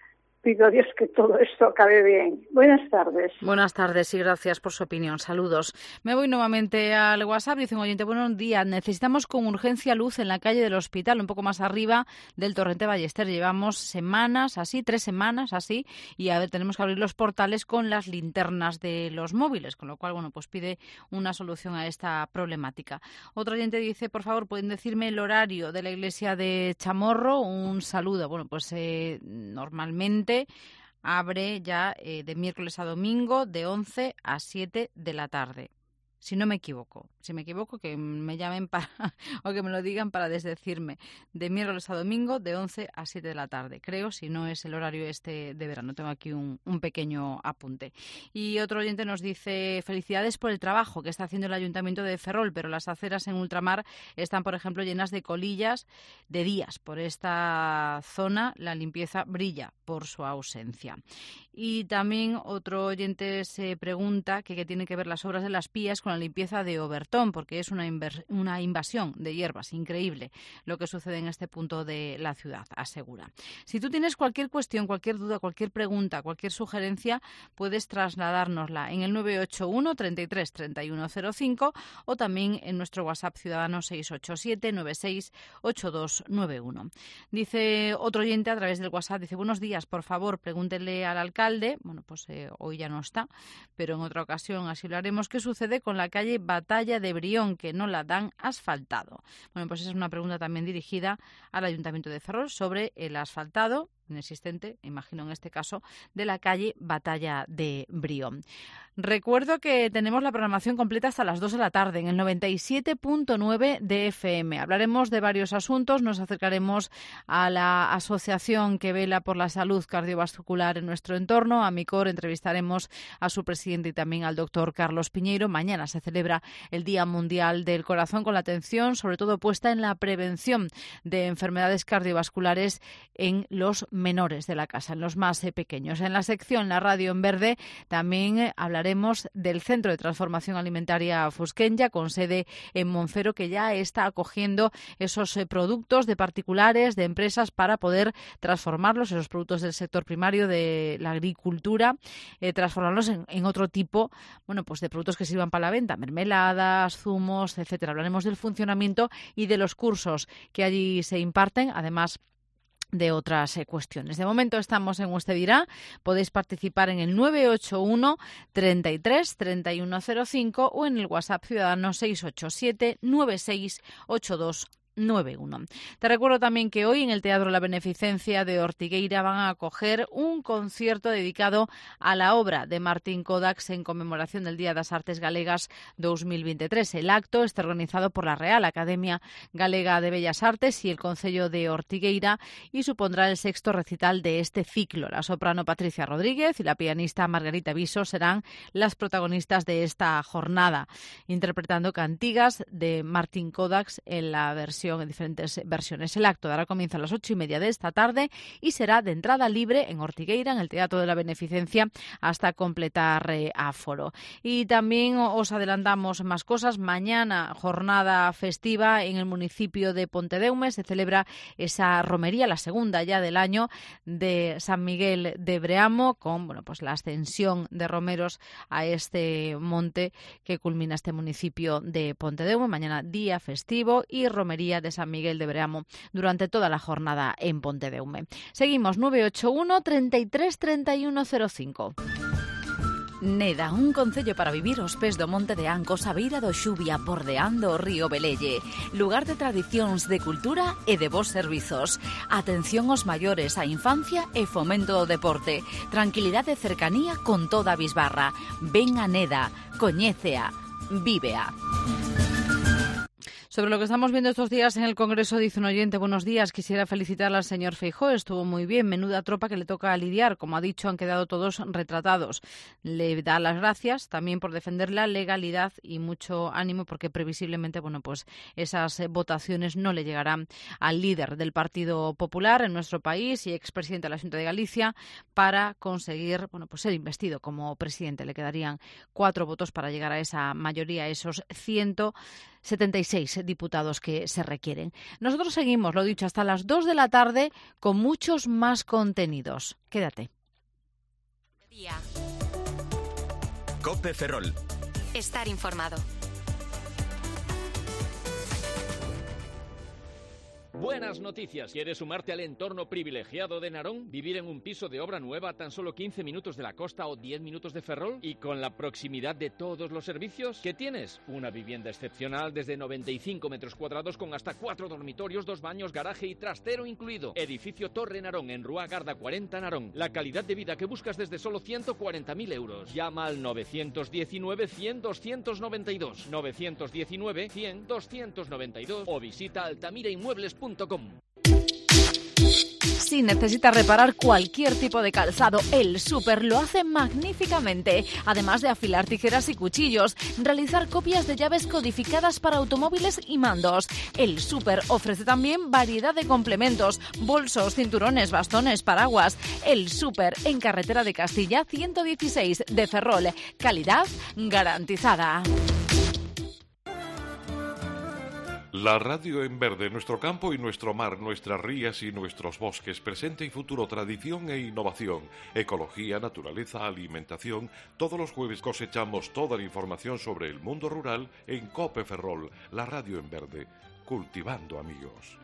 pido a Dios que todo esto acabe bien. Buenas tardes. Buenas tardes y gracias por su opinión. Saludos. Me voy nuevamente al WhatsApp. Dice un oyente, buenos días. Necesitamos con urgencia luz en la calle del Hospital, un poco más arriba del Torrente Ballester. Llevamos semanas así, 3 semanas así, y a ver, tenemos que abrir los portales con las linternas de los móviles, con lo cual, bueno, pues pide una solución a esta problemática. Otro oyente dice, por favor, ¿pueden decirme el horario de la iglesia de Chamorro? Un saludo. Bueno, pues normalmente abre ya de miércoles a domingo de 11 a 7 de la tarde. Si no me equivoco. Si me equivoco, que me llamen o que me lo digan para desdecirme. De miércoles a domingo, de 11 a 7 de la tarde. Creo, si no es el horario de verano. Tengo aquí un pequeño apunte. Y otro oyente nos dice, felicidades por el trabajo que está haciendo el Ayuntamiento de Ferrol, pero las aceras en ultramar están, por ejemplo, llenas de colillas de días. Por esta zona la limpieza brilla por su ausencia. Y también otro oyente se pregunta que qué tienen que ver las obras de las Pías con la limpieza de Obertón, porque es una invasión de hierbas. Increíble lo que sucede en este punto de la ciudad, asegura. Si tú tienes cualquier cuestión, cualquier duda, cualquier pregunta, cualquier sugerencia, puedes trasladárnosla en el 981 33 3105 o también en nuestro WhatsApp ciudadano 687 96 8291. Dice otro oyente a través del WhatsApp, dice, buenos días, por favor, pregúntele al alcalde. Bueno, pues hoy ya no está, pero en otra ocasión así lo haremos. ¿Qué sucede con la calle Batalla de Brión, que no la dan asfaltado? Bueno, pues esa es una pregunta también dirigida al Ayuntamiento de Ferrol sobre el asfaltado inexistente, imagino en este caso, de la calle Batalla de Brión. Recuerdo que tenemos la programación completa hasta las 2 de la tarde en el 97.9 de FM. Hablaremos de varios asuntos, nos acercaremos a la asociación que vela por la salud cardiovascular en nuestro entorno, a MICOR, entrevistaremos a su presidente y también al doctor Carlos Piñeiro. Mañana se celebra el Día Mundial del Corazón, con la atención sobre todo puesta en la prevención de enfermedades cardiovasculares en los menores de la casa, en los más pequeños. En la sección La Radio en Verde también hablaremos del Centro de Transformación Alimentaria Fusquenya, con sede en Moncero, que ya está acogiendo esos productos de particulares, de empresas, para poder transformarlos, esos productos del sector primario de la agricultura, transformarlos en otro tipo, bueno, pues de productos que sirvan para la venta, mermeladas, zumos, etcétera. Hablaremos del funcionamiento y de los cursos que allí se imparten, además de otras cuestiones. De momento estamos en Usted Dirá. Podéis participar en el 981 33 3105 o en el WhatsApp ciudadano 687 96 82 91. Te recuerdo también que hoy en el Teatro La Beneficencia de Ortigueira van a acoger un concierto dedicado a la obra de Martín Codax en conmemoración del Día das Artes Galegas 2023. El acto está organizado por la Real Academia Galega de Bellas Artes y el Concello de Ortigueira y supondrá el 6º recital de este ciclo. La soprano Patricia Rodríguez y la pianista Margarita Viso serán las protagonistas de esta jornada, interpretando cantigas de Martín Codax en diferentes versiones. El acto dará comienzo a las 8:30 de esta tarde y será de entrada libre en Ortigueira, en el Teatro de la Beneficencia, hasta completar aforo. Y también os adelantamos más cosas. Mañana, jornada festiva en el municipio de Pontedeume. Se celebra esa romería, la segunda ya del año, de San Miguel de Breamo, con pues la ascensión de romeros a este monte que culmina este municipio de Pontedeume. Mañana día festivo y romería de San Miguel de Breamo durante toda la jornada en Pontedeume. Seguimos, 981 33 3105. Neda, un concello para vivir aos pés do Monte de Ancos, a beira do Xubia, bordeando o río Velelle. Lugar de tradicións, de cultura e de bons servizos. Atención aos maiores, a infancia e fomento do deporte. Tranquilidade e cercanía con toda a bisbarra. Ven a Neda, coñécea, vívea. Sobre lo que estamos viendo estos días en el Congreso, dice un oyente, buenos días, quisiera felicitar al señor Feijóo, estuvo muy bien, menuda tropa que le toca lidiar, como ha dicho, han quedado todos retratados. Le da las gracias también por defender la legalidad y mucho ánimo porque previsiblemente, pues esas votaciones no le llegarán al líder del Partido Popular en nuestro país y expresidente de la Xunta de Galicia para conseguir, pues ser investido como presidente. Le quedarían 4 votos para llegar a esa mayoría, esos 76 diputados que se requieren. Nosotros seguimos, lo dicho, hasta las 2 de la tarde con muchos más contenidos. Quédate. COPE Ferrol. Estar informado. Buenas noticias. ¿Quieres sumarte al entorno privilegiado de Narón? ¿Vivir en un piso de obra nueva a tan solo 15 minutos de la costa o 10 minutos de Ferrol? ¿Y con la proximidad de todos los servicios? ¿Qué tienes? Una vivienda excepcional desde 95 metros cuadrados con hasta 4 dormitorios, 2 baños, garaje y trastero incluido. Edificio Torre Narón en Rúa Garda 40 Narón. La calidad de vida que buscas desde solo 140.000 euros. Llama al 919 100 292. 919 100 292 o visita altamireinmuebles.com. Si necesitas reparar cualquier tipo de calzado, El Súper lo hace magníficamente. Además de afilar tijeras y cuchillos, realizar copias de llaves codificadas para automóviles y mandos. El Súper ofrece también variedad de complementos, bolsos, cinturones, bastones, paraguas. El Súper en Carretera de Castilla 116 de Ferrol. Calidad garantizada. La radio en verde, nuestro campo y nuestro mar, nuestras rías y nuestros bosques, presente y futuro, tradición e innovación, ecología, naturaleza, alimentación. Todos los jueves cosechamos toda la información sobre el mundo rural en COPE Ferrol, la radio en verde, cultivando amigos.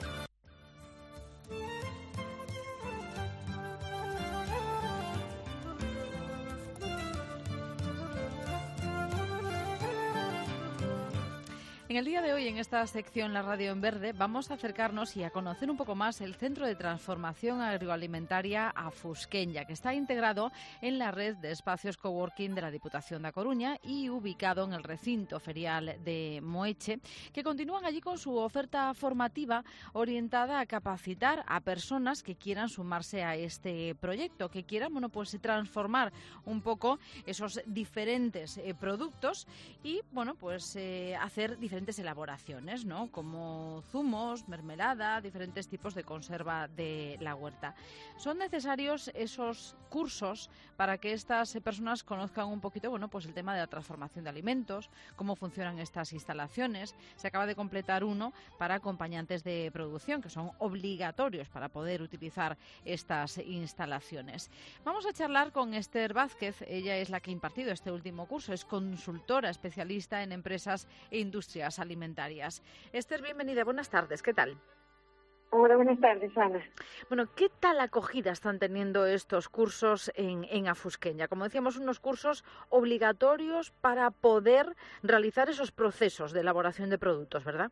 En el día de hoy, en esta sección La Radio en Verde, vamos a acercarnos y a conocer un poco más el Centro de Transformación Agroalimentaria Afusquenya, que está integrado en la red de espacios coworking de la Diputación de A Coruña y ubicado en el recinto ferial de Moeche, que continúan allí con su oferta formativa orientada a capacitar a personas que quieran sumarse a este proyecto, que quieran, pues transformar un poco esos diferentes productos y, pues hacer diferentes elaboraciones, ¿no? Como zumos, mermelada, diferentes tipos de conserva de la huerta. Son necesarios esos cursos para que estas personas conozcan un poquito, pues el tema de la transformación de alimentos, cómo funcionan estas instalaciones. Se acaba de completar uno para acompañantes de producción, que son obligatorios para poder utilizar estas instalaciones. Vamos a charlar con Esther Vázquez. Ella es la que ha impartido este último curso, es consultora especialista en empresas e industrias alimentarias. Esther, bienvenida, buenas tardes, ¿qué tal? Hola, buenas tardes, Ana. Bueno, ¿qué tal acogida están teniendo estos cursos en Afusquenya? Como decíamos, unos cursos obligatorios para poder realizar esos procesos de elaboración de productos, ¿verdad?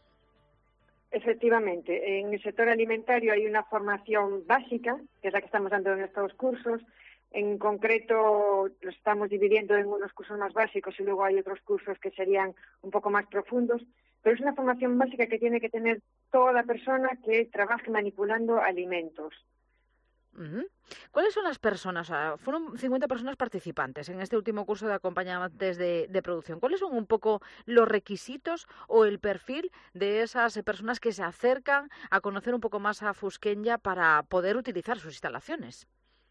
Efectivamente, en el sector alimentario hay una formación básica, que es la que estamos dando en estos cursos. En concreto, los estamos dividiendo en unos cursos más básicos y luego hay otros cursos que serían un poco más profundos, pero es una formación básica que tiene que tener toda persona que trabaje manipulando alimentos. ¿Cuáles son las personas? Fueron 50 personas participantes en este último curso de acompañantes de producción. ¿Cuáles son un poco los requisitos o el perfil de esas personas que se acercan a conocer un poco más a Afusquenya para poder utilizar sus instalaciones?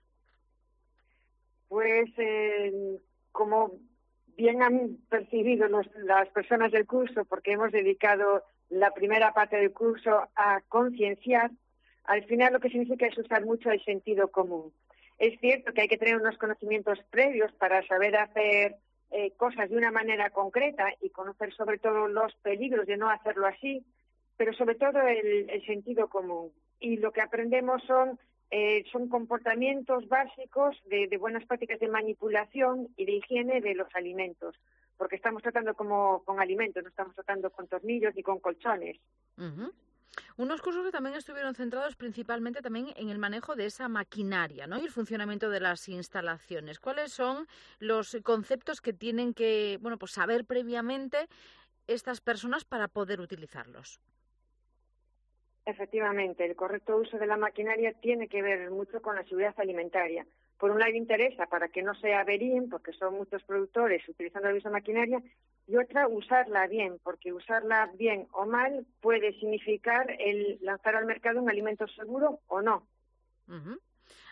Pues como bien han percibido las personas del curso, porque hemos dedicado la primera parte del curso a concienciar, al final lo que significa es usar mucho el sentido común. Es cierto que hay que tener unos conocimientos previos para saber hacer cosas de una manera concreta y conocer sobre todo los peligros de no hacerlo así, pero sobre todo el sentido común. Y lo que aprendemos son comportamientos básicos de buenas prácticas de manipulación y de higiene de los alimentos, porque estamos tratando como con alimentos, no estamos tratando con tornillos ni con colchones. Uh-huh. Unos cursos que también estuvieron centrados principalmente también en el manejo de esa maquinaria, ¿no? Y el funcionamiento de las instalaciones. ¿Cuáles son los conceptos que tienen que, pues saber previamente estas personas para poder utilizarlos? Efectivamente, el correcto uso de la maquinaria tiene que ver mucho con la seguridad alimentaria. Por un lado interesa para que no se averíen, porque son muchos productores utilizando la misma maquinaria, y otra, usarla bien, porque usarla bien o mal puede significar el lanzar al mercado un alimento seguro o no. Uh-huh.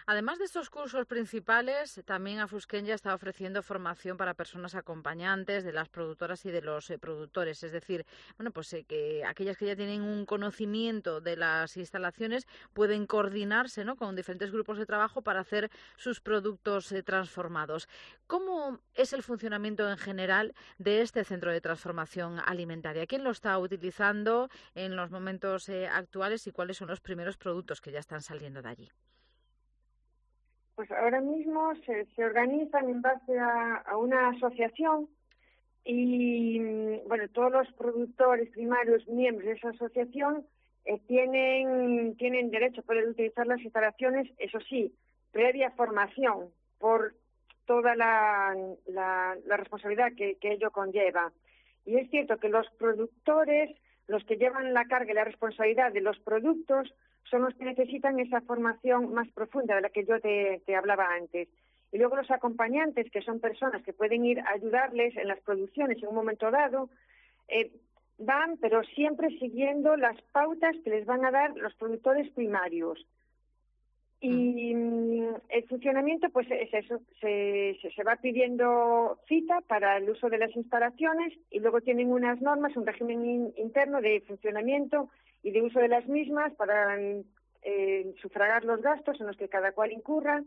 Además de estos cursos principales, también Afusquenya está ofreciendo formación para personas acompañantes de las productoras y de los productores. Es decir, bueno, pues que aquellas que ya tienen un conocimiento de las instalaciones pueden coordinarse, ¿no?, con diferentes grupos de trabajo para hacer sus productos transformados. ¿Cómo es el funcionamiento en general de este centro de transformación alimentaria? ¿Quién lo está utilizando en los momentos actuales y cuáles son los primeros productos que ya están saliendo de allí? Pues ahora mismo se organizan en base a una asociación y, bueno, todos los productores primarios miembros de esa asociación tienen derecho a poder utilizar las instalaciones, eso sí, previa formación por toda la responsabilidad que ello conlleva. Y es cierto que los productores, los que llevan la carga y la responsabilidad de los productos, son los que necesitan esa formación más profunda de la que yo te hablaba antes. Y luego los acompañantes, que son personas que pueden ir a ayudarles en las producciones en un momento dado, van, pero siempre siguiendo las pautas que les van a dar los productores primarios. Y el funcionamiento, pues es eso, se va pidiendo cita para el uso de las instalaciones y luego tienen unas normas, un régimen interno de funcionamiento y de uso de las mismas para sufragar los gastos en los que cada cual incurra.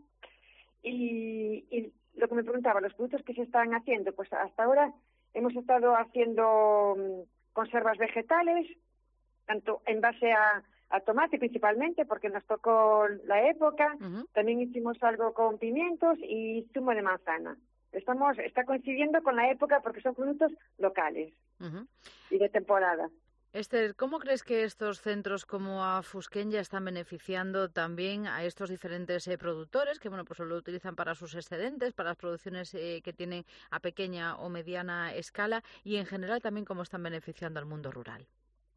Y lo que me preguntaba, los productos que se están haciendo, pues hasta ahora hemos estado haciendo conservas vegetales, tanto en base a tomate principalmente, porque nos tocó la época. También hicimos algo con pimientos y zumo de manzana. Está coincidiendo con la época porque son productos locales y de temporada. Esther, ¿cómo crees que estos centros como Afusquenya están beneficiando también a estos diferentes productores que, bueno, pues lo utilizan para sus excedentes, para las producciones que tienen a pequeña o mediana escala, y en general también cómo están beneficiando al mundo rural?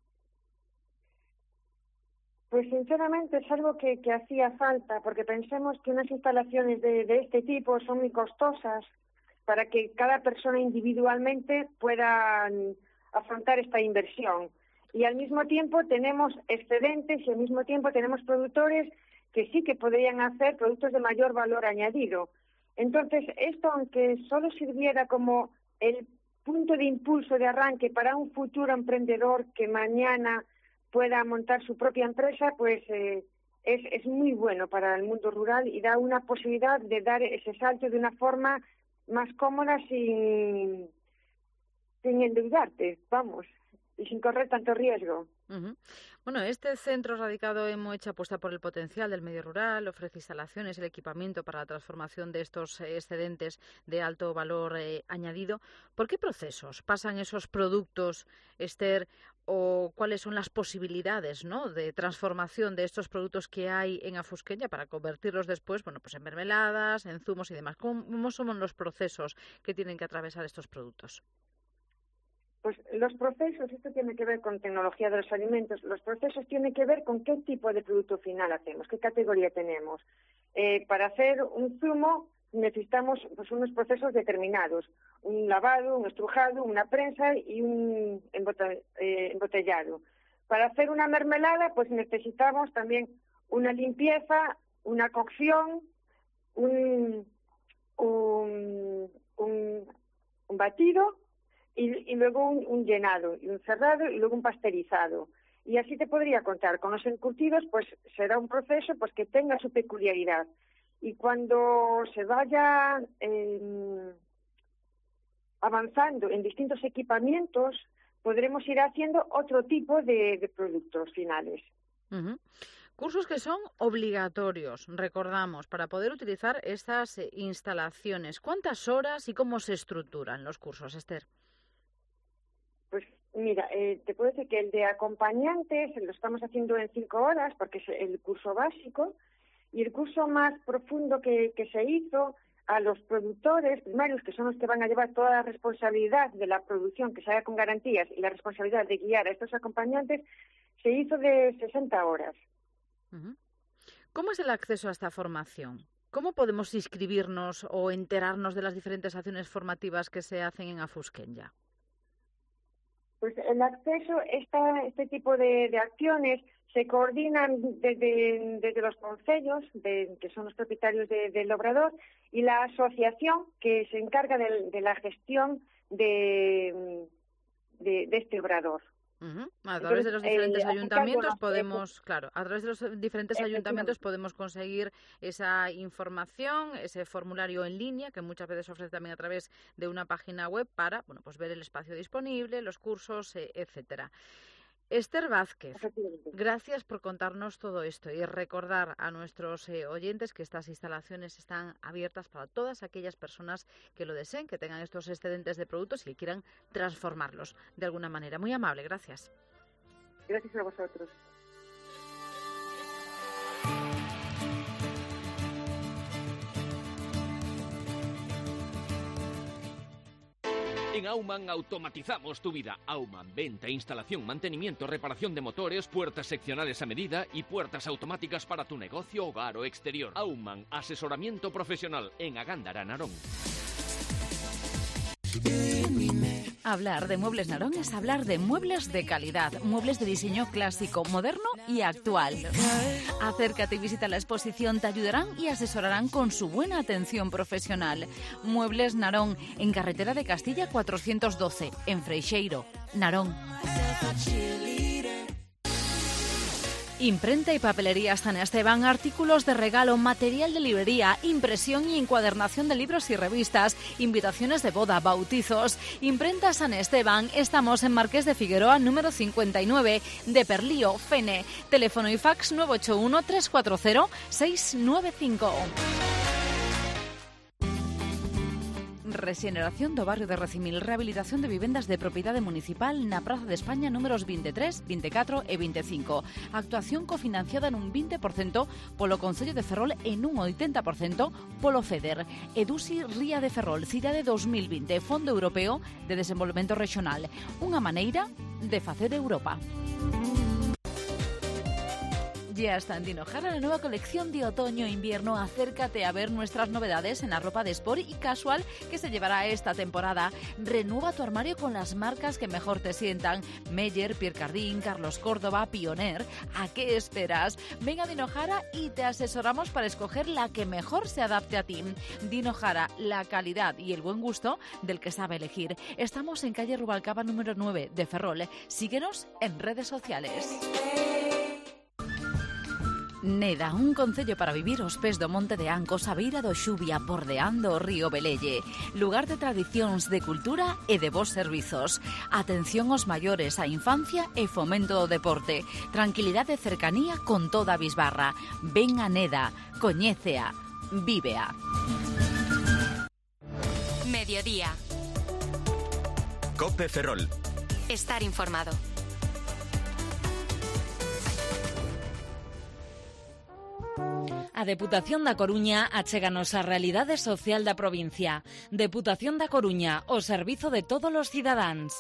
Pues sinceramente es algo que hacía falta, porque pensemos que unas instalaciones de este tipo son muy costosas para que cada persona individualmente pueda afrontar esta inversión. Y al mismo tiempo tenemos excedentes y al mismo tiempo tenemos productores que sí que podrían hacer productos de mayor valor añadido. Entonces, esto, aunque solo sirviera como el punto de impulso de arranque para un futuro emprendedor que mañana pueda montar su propia empresa, pues es muy bueno para el mundo rural y da una posibilidad de dar ese salto de una forma más cómoda sin endeudarte, vamos, y sin correr tanto riesgo. Bueno, este centro radicado en Moeche apuesta por el potencial del medio rural, ofrece instalaciones, el equipamiento para la transformación de estos excedentes de alto valor añadido. ¿Por qué procesos pasan esos productos, Esther, o cuáles son las posibilidades, ¿no?, de transformación de estos productos que hay en Afusquenya para convertirlos después, bueno, pues en mermeladas, en zumos y demás? ¿Cómo son los procesos que tienen que atravesar estos productos? Pues los procesos, esto tiene que ver con tecnología de los alimentos, los procesos tienen que ver con qué tipo de producto final hacemos, qué categoría tenemos. Para hacer un zumo necesitamos pues unos procesos determinados, un lavado, un estrujado, una prensa y un embotellado. Para hacer una mermelada pues necesitamos también una limpieza, una cocción, un batido, y luego un llenado, y un cerrado, y luego un pasteurizado. Y así te podría contar. Con los encurtidos, pues será un proceso pues que tenga su peculiaridad. Y cuando se vaya avanzando en distintos equipamientos, podremos ir haciendo otro tipo de productos finales. Cursos que son obligatorios, recordamos, para poder utilizar estas instalaciones. ¿Cuántas horas y cómo se estructuran los cursos, Esther? Pues mira, te puedo decir que el de acompañantes lo estamos haciendo en 5 horas porque es el curso básico, y el curso más profundo que se hizo a los productores primarios, que son los que van a llevar toda la responsabilidad de la producción que se haga con garantías y la responsabilidad de guiar a estos acompañantes, se hizo de 60 horas. ¿Cómo es el acceso a esta formación? ¿Cómo podemos inscribirnos o enterarnos de las diferentes acciones formativas que se hacen en Afusquenya? Pues el acceso, este tipo de acciones se coordinan desde los concellos, que son los propietarios del obrador, y la asociación que se encarga de la gestión de este obrador. A través de los diferentes ayuntamientos podemos, a través de los diferentes ayuntamientos podemos conseguir esa información, ese formulario en línea que muchas veces ofrece también a través de una página web para, pues ver el espacio disponible, los cursos, etcétera. Esther Vázquez, gracias por contarnos todo esto y recordar a nuestros oyentes que estas instalaciones están abiertas para todas aquellas personas que lo deseen, que tengan estos excedentes de productos y que quieran transformarlos de alguna manera. Muy amable, gracias. Gracias a vosotros. En Aumann automatizamos tu vida. Aumann, venta, instalación, mantenimiento, reparación de motores, puertas seccionales a medida y puertas automáticas para tu negocio, hogar o exterior. Aumann, asesoramiento profesional en Agándara, Narón. Hablar de Muebles Narón es hablar de muebles de calidad, muebles de diseño clásico, moderno y actual. Acércate y visita la exposición, te ayudarán y asesorarán con su buena atención profesional. Muebles Narón, en carretera de Castilla 412, en Freixeiro, Narón. Imprenta y papelería San Esteban, artículos de regalo, material de librería, impresión y encuadernación de libros y revistas, invitaciones de boda, bautizos. Imprenta San Esteban, estamos en Marqués de Figueroa, número 59, de Perlío, Fene. Teléfono y fax 981 340 695. Rexeneración do barrio de Recimil, rehabilitación de vivendas de propiedade municipal na Praza de España números 23, 24 e 25. Actuación cofinanciada nun 20% polo Concello de Ferrol e nun 80% polo FEDER. Edusi Ría de Ferrol, Cidade 2020, Fondo Europeo de Desenvolvemento Regional. Unha maneira de facer Europa. Ya está en Dinojara la nueva colección de otoño-invierno. Acércate a ver nuestras novedades en la ropa de sport y casual que se llevará esta temporada. Renueva tu armario con las marcas que mejor te sientan. Meyer, Pierre Cardin, Carlos Córdoba, Pioneer. ¿A qué esperas? Ven a Dinojara y te asesoramos para escoger la que mejor se adapte a ti. Dinojara, la calidad y el buen gusto del que sabe elegir. Estamos en calle Rubalcaba número 9 de Ferrol. Síguenos en redes sociales. Neda, un concello para vivir aos pés do Monte de Ancos, a beira do Xubia, bordeando o río Velelle. Lugar de tradicións, de cultura e de bons servizos. Atención aos maiores, a infancia e fomento do deporte. Tranquilidade e cercanía con toda a bisbarra. Ven a Neda, coñécea, vívea. Mediodía. COPE Ferrol. Estar informado. A Deputación da Coruña achéganos a realidade social da provincia. Deputación da Coruña, o servizo de todos os cidadáns.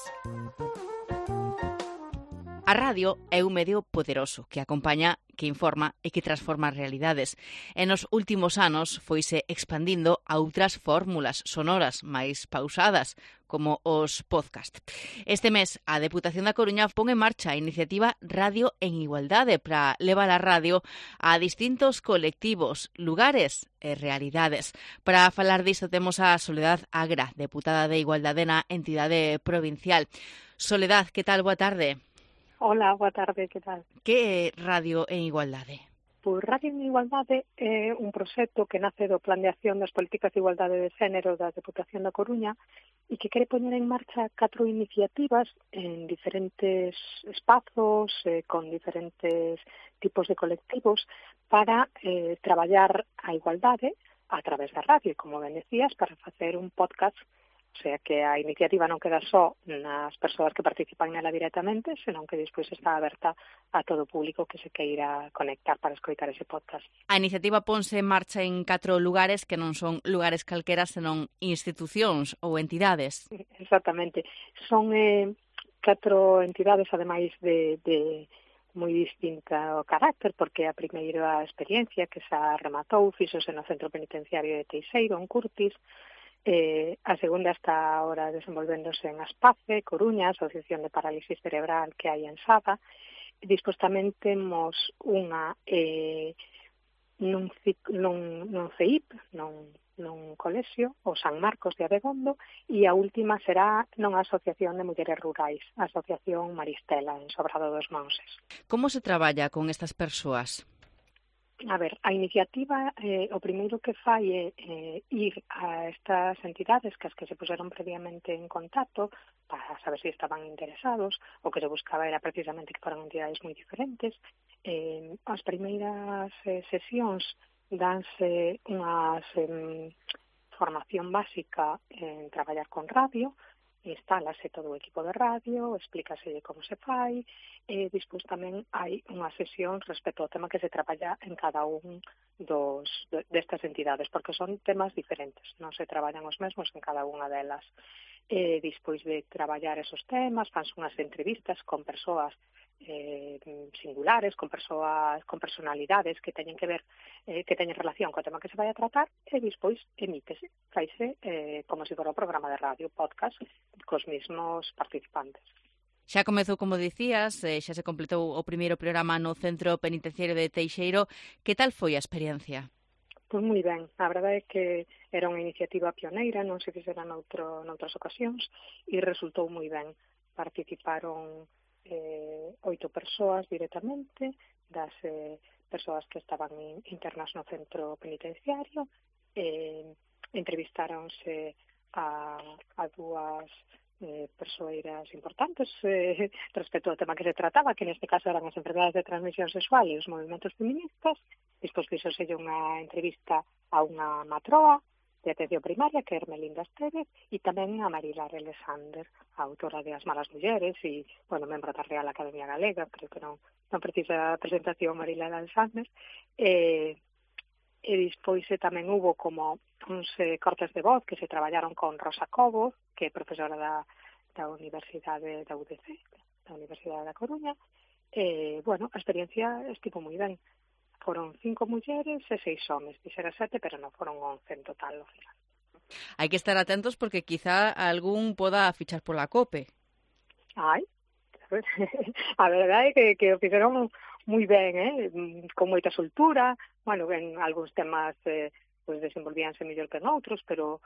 A radio é un medio poderoso que acompaña, que informa e que transforma realidades. E nos últimos anos foise expandindo a outras fórmulas sonoras máis pausadas, como os podcast. Este mes, a Deputación da Coruña pon en marcha a iniciativa Radio en Igualdade para levar a radio a distintos colectivos, lugares e realidades. Para falar disto temos a Soledad Agra, deputada de Igualdade na entidade provincial. Soledad, que tal? Boa tarde. Hola, boa tarde, que tal? Que é Radio en Igualdade? Pois Radio en Igualdade é un proxecto que nace do Plan de Acción das Políticas de Igualdade de Xénero da Deputación da Coruña e que quere poñer en marcha 4 iniciativas en diferentes espazos, con diferentes tipos de colectivos para traballar a igualdade a través da radio, como ben decías, para facer un podcast. O sea que a iniciativa non queda só nas persoas que participan nela directamente, senón que despois está aberta a todo o público que se queira conectar para escoitar ese podcast. A iniciativa ponse en marcha en 4 lugares que non son lugares calqueras, senón institucións ou entidades. Exactamente. Son 4 entidades, ademais de moi distinta o carácter, porque a primeira experiencia que xa rematou, fixose no Centro Penitenciario de Teixeiro, en Curtis, A segunda está ahora desenvolvéndose en Aspace, Coruña, Asociación de Parálisis Cerebral que hai en Sada. Despois tamén temos unha nun CEIP, nun colexio, o San Marcos de Abegondo, e a última será nunha asociación de mulleres rurais, a Asociación Maristela, en Sobrado dos Monses. Como se traballa con estas persoas? A ver, a iniciativa, o primeiro que fai é ir a estas entidades que as que se puseron previamente en contacto para saber se estaban interesados. O que se buscaba era precisamente que foran entidades moi diferentes. As primeiras sesións danse unha formación básica en traballar con radio, instálase todo o equipo de radio, explícase como se fai, e despois tamén hai unha sesión respecto ao tema que se traballa en cada un destas entidades, porque son temas diferentes, non se traballan os mesmos en cada unha delas. Despois de traballar esos temas, fanse unhas entrevistas con persoas singulares, con persoas con personalidades que teñen que ver, que teñen relación co tema que se vai a tratar, e despois emítese, faise como se fora o programa de radio, podcast, cos mesmos participantes. Xa comezou, como dicías, xa se completou o primeiro programa no Centro Penitenciario de Teixeiro. Que tal foi a experiencia? Pois moi ben, a verdade é que era unha iniciativa pioneira, non se fixera noutras ocasións, e resultou moi ben. Participaron 8 persoas directamente, das persoas que estaban internas no centro penitenciario, entrevistáronse a dúas persoeiras importantes respecto ao tema que se trataba, que neste caso eran as enfermedades de transmisión sexual e os movimentos feministas. Despois fixose unha entrevista a unha matroa de atención primaria, que é Ermelinda Estevez, e tamén a Marilar Alexander, a autora de As malas mulleres e, membro da Real Academia Galega, creo que non precisa presentación Marilar Alexander. E despois tamén hubo como uns cortes de voz que se traballaron con Rosa Cobo, que é profesora da Universidade da UDC, da Universidade da Coruña. A experiencia estivo moi ben. Foron 5 mulleres e 6 homes, dixera 7, pero non foron 11 en total ao final. Hai que estar atentos porque quizá algún poda fichar pola COPE. A verdade é que o fixeron moi ben, con moita soltura. En algúns temas desenvolvíanse mellor que en outros, pero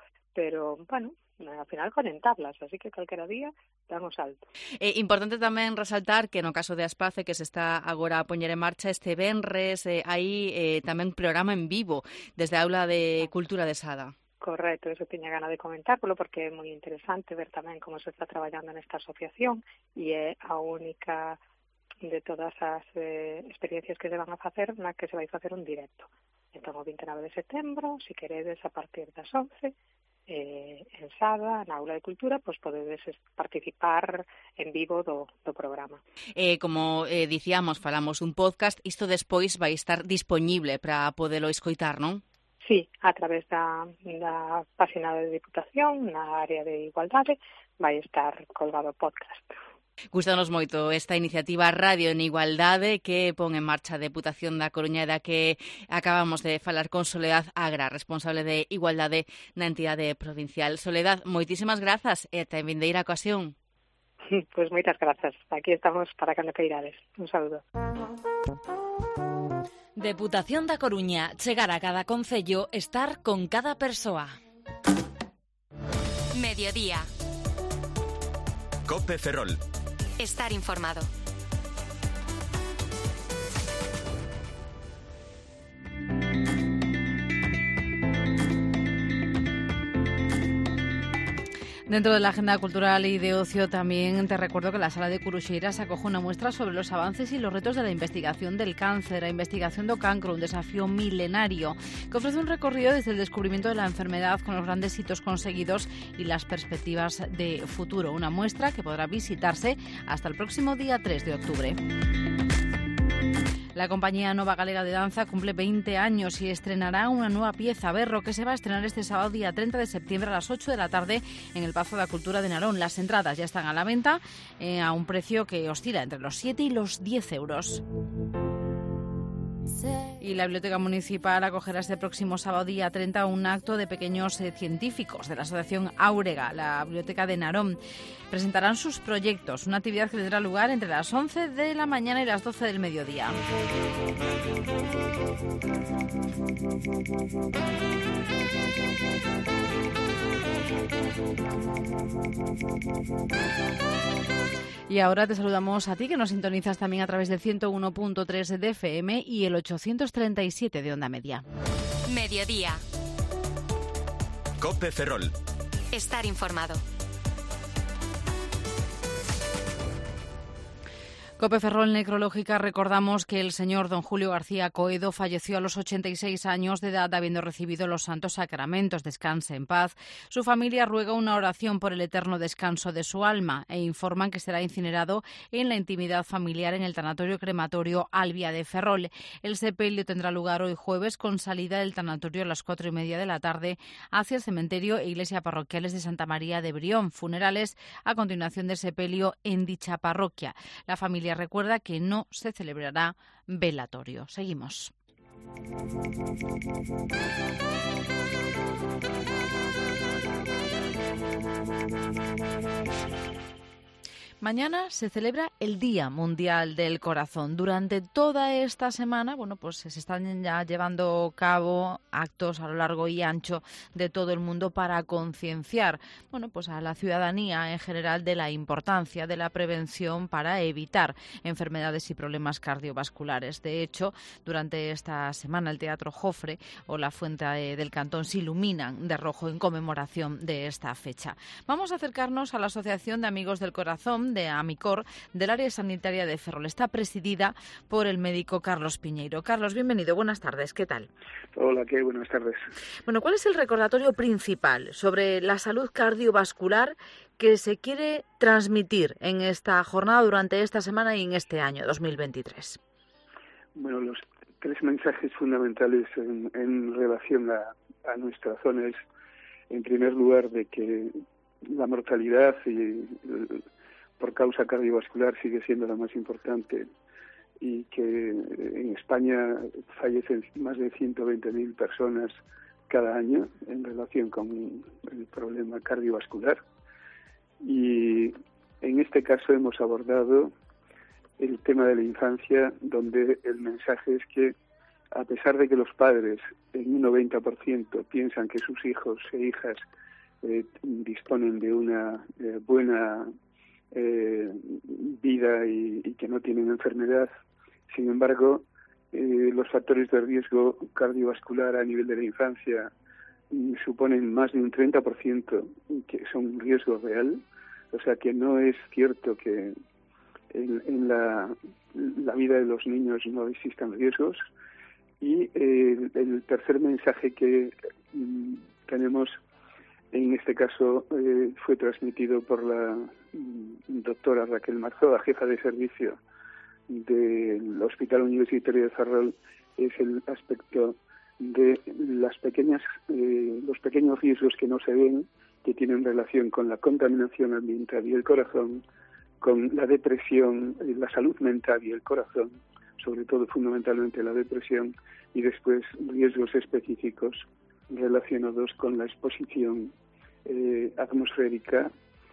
ao final ponen tablas, así que calquera día damos salto. É importante tamén resaltar que no caso de Aspace, que se está agora a poñer en marcha este venres, hai tamén programa en vivo desde a Aula de Cultura de Sada. Correcto, eso tiña gana de comentárpolo porque é moi interesante ver tamén como se está traballando nesta asociación, e é a única de todas as experiencias que se van a facer na que se vai facer un directo. Entón, o 29 de setembro, se queredes, a partir das 11, en Sada, na Aula de Cultura, podedes participar en vivo do programa. Como dicíamos, falamos un podcast, isto despois vai estar disponible para podelo escoitar, non? Sí, a través da página de Diputación, na área de Igualdade, vai estar colgado o podcast. Gústanos moito esta iniciativa Radio en Igualdade que pon en marcha a Deputación da Coruña, da que acabamos de falar con Soledad Agra, responsable de Igualdade na entidade provincial. Soledad, moitísimas grazas e ata en vindeira ocasión. Pois moitas grazas. Aquí estamos para cando queirades. Un saúdo. Deputación da Coruña, chegar a cada concello, estar con cada persoa. Mediodía. COPE Ferrol. Estar informado. Dentro de la agenda cultural y de ocio también te recuerdo que la Sala de Curuxeiras acoge una muestra sobre los avances y los retos de la investigación del cáncer, la investigación do cancro, un desafío milenario que ofrece un recorrido desde el descubrimiento de la enfermedad con los grandes hitos conseguidos y las perspectivas de futuro. Una muestra que podrá visitarse hasta el próximo día 3 de octubre. La compañía Nova Galega de Danza cumple 20 años y estrenará una nueva pieza, Berro, que se va a estrenar este sábado día 30 de septiembre a las 8 de la tarde en el Pazo da Cultura de Narón. Las entradas ya están a la venta a un precio que oscila entre los 7 y los 10 euros. Y la Biblioteca Municipal acogerá este próximo sábado día 30 un acto de pequeños científicos de la Asociación Áurega, la Biblioteca de Narón. Presentarán sus proyectos, una actividad que tendrá lugar entre las 11 de la mañana y las 12 del mediodía. Y ahora te saludamos a ti, que nos sintonizas también a través del 101.3 de FM y el 837 de Onda Media. Mediodía. COPE Ferrol. Estar informado. COPE Ferrol Necrológica, recordamos que el señor don Julio García Coedo falleció a los 86 años de edad habiendo recibido los santos sacramentos. Descanse en paz. Su familia ruega una oración por el eterno descanso de su alma e informan que será incinerado en la intimidad familiar en el tanatorio crematorio Albia de Ferrol. El sepelio tendrá lugar hoy jueves con salida del tanatorio a las 4:30 de la tarde hacia el cementerio e iglesia parroquiales de Santa María de Brión. Funerales a continuación del sepelio en dicha parroquia. La familia recuerda que no se celebrará velatorio. Seguimos. Mañana se celebra el Día Mundial del Corazón. Durante toda esta semana, pues se están ya llevando a cabo actos a lo largo y ancho de todo el mundo para concienciar, pues a la ciudadanía en general de la importancia de la prevención para evitar enfermedades y problemas cardiovasculares. De hecho, durante esta semana el Teatro Jofre o la Fuente del Cantón se iluminan de rojo en conmemoración de esta fecha. Vamos a acercarnos a la Asociación de Amigos del Corazón de Amicor, del área sanitaria de Ferrol. Está presidida por el médico Carlos Piñeiro. Carlos, bienvenido. Buenas tardes. ¿Qué tal? Hola, ¿qué? Buenas tardes. ¿Cuál es el recordatorio principal sobre la salud cardiovascular que se quiere transmitir en esta jornada durante esta semana y en este año 2023? Los tres mensajes fundamentales en relación a nuestra zona es, en primer lugar, de que la mortalidad por causa cardiovascular sigue siendo la más importante y que en España fallecen más de 120.000 personas cada año en relación con el problema cardiovascular. Y en este caso hemos abordado el tema de la infancia, donde el mensaje es que, a pesar de que los padres en un 90% piensan que sus hijos e hijas disponen de una buena vida y que no tienen enfermedad, sin embargo, los factores de riesgo cardiovascular a nivel de la infancia suponen más de un 30% que son un riesgo real. O sea que no es cierto que en la vida de los niños no existan riesgos. Y el tercer mensaje que tenemos en este caso fue transmitido por la doctora Raquel Marzoa, jefa de servicio del Hospital Universitario de Ferrol, es el aspecto de los pequeños riesgos que no se ven, que tienen relación con la contaminación ambiental y el corazón, con la depresión, la salud mental y el corazón, sobre todo fundamentalmente la depresión, y después riesgos específicos relacionados con la exposición atmosférica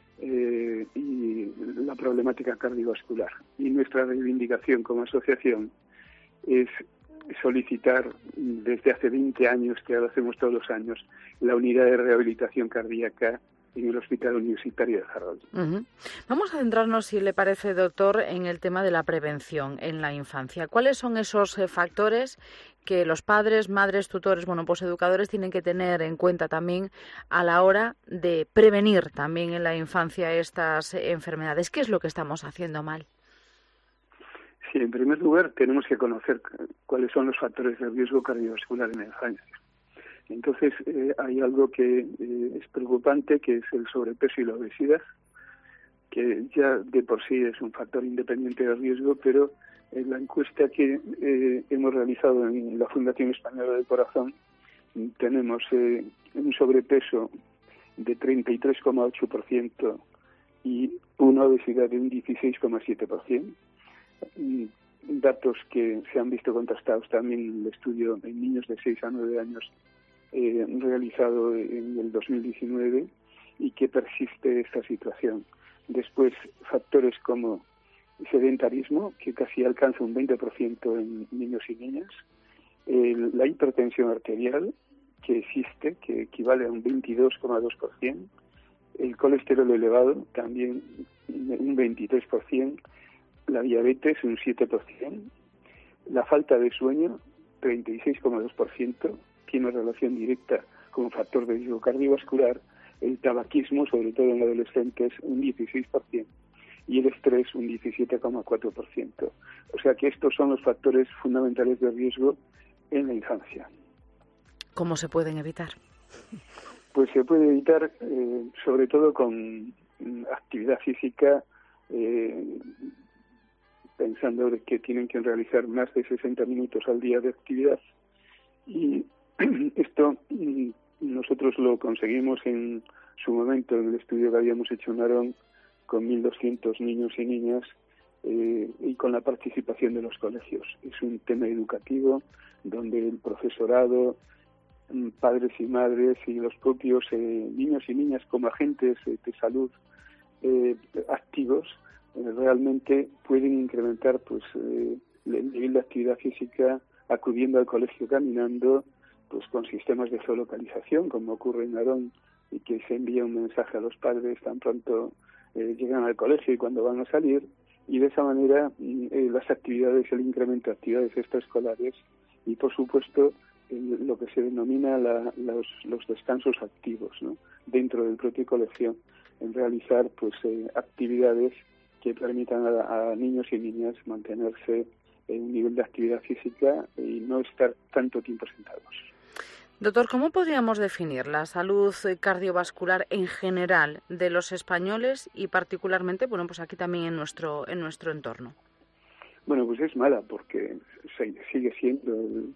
y la problemática cardiovascular. Y nuestra reivindicación como asociación es solicitar desde hace 20 años, que lo hacemos todos los años, la unidad de rehabilitación cardíaca en el Hospital Universitario de Ferrol. Vamos a centrarnos, si le parece, doctor, en el tema de la prevención en la infancia. ¿Cuáles son esos factores que los padres, madres, tutores, educadores tienen que tener en cuenta también a la hora de prevenir también en la infancia estas enfermedades? ¿Qué es lo que estamos haciendo mal? Sí, en primer lugar tenemos que conocer cuáles son los factores de riesgo cardiovascular en la infancia. Entonces hay algo que es preocupante, que es el sobrepeso y la obesidad, que ya de por sí es un factor independiente de riesgo, pero en la encuesta que hemos realizado en la Fundación Española del Corazón tenemos un sobrepeso de 33,8% y una obesidad de un 16,7%. datos que se han visto contrastados también en el estudio en niños de 6 a 9 años realizado en el 2019 y que persiste esta situación. Después, factores como sedentarismo, que casi alcanza un 20% en niños y niñas, la hipertensión arterial, que existe, que equivale a un 22,2%, el colesterol elevado, también un 23%, la diabetes un 7%, la falta de sueño, 36,2%, tiene relación directa con un factor de riesgo cardiovascular, el tabaquismo, sobre todo en adolescentes, un 16%, y el estrés un 17,4%. O sea que estos son los factores fundamentales de riesgo en la infancia. ¿Cómo se pueden evitar? Pues se puede evitar sobre todo con actividad física, pensando que tienen que realizar más de 60 minutos al día de actividad. Y esto nosotros lo conseguimos en su momento en el estudio que habíamos hecho en Narón con 1.200 niños y niñas y con la participación de los colegios. Es un tema educativo donde el profesorado, padres y madres y los propios niños y niñas como agentes de salud activos realmente pueden incrementar pues el nivel de actividad física acudiendo al colegio caminando, pues con sistemas de geolocalización como ocurre en Narón y que se envía un mensaje a los padres tan pronto llegan al colegio y cuando van a salir, y de esa manera las actividades, el incremento de actividades extraescolares y por supuesto lo que se denomina los descansos activos, ¿no?, dentro del propio colegio, en realizar pues actividades que permitan a niños y niñas mantenerse en un nivel de actividad física y no estar tanto tiempo sentados. Doctor, ¿cómo podríamos definir la salud cardiovascular en general de los españoles y particularmente, bueno, pues aquí también en nuestro entorno? Bueno, pues es mala porque sigue siendo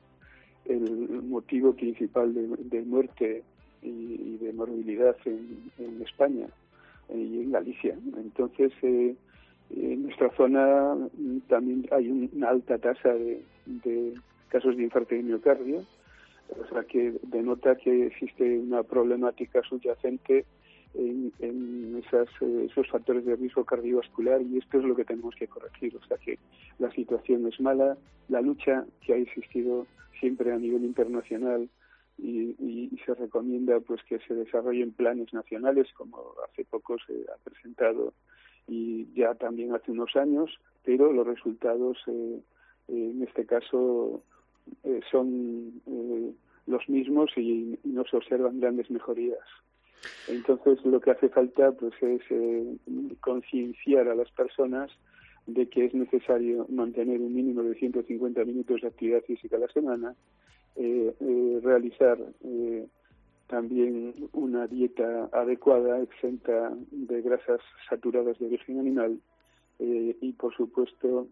el motivo principal de muerte y de morbilidad en España y en Galicia. Entonces, en nuestra zona también hay una alta tasa de casos de infarto de miocardio, o sea que denota que existe una problemática subyacente en esos factores de riesgo cardiovascular y esto es lo que tenemos que corregir. O sea que la situación es mala, la lucha que ha existido siempre a nivel internacional y se recomienda pues que se desarrollen planes nacionales como hace poco se ha presentado y ya también hace unos años, pero los resultados en este caso son los mismos y no se observan grandes mejorías. Entonces lo que hace falta pues es concienciar a las personas de que es necesario mantener un mínimo de 150 minutos de actividad física a la semana, realizar también una dieta adecuada, exenta de grasas saturadas de origen animal y por supuesto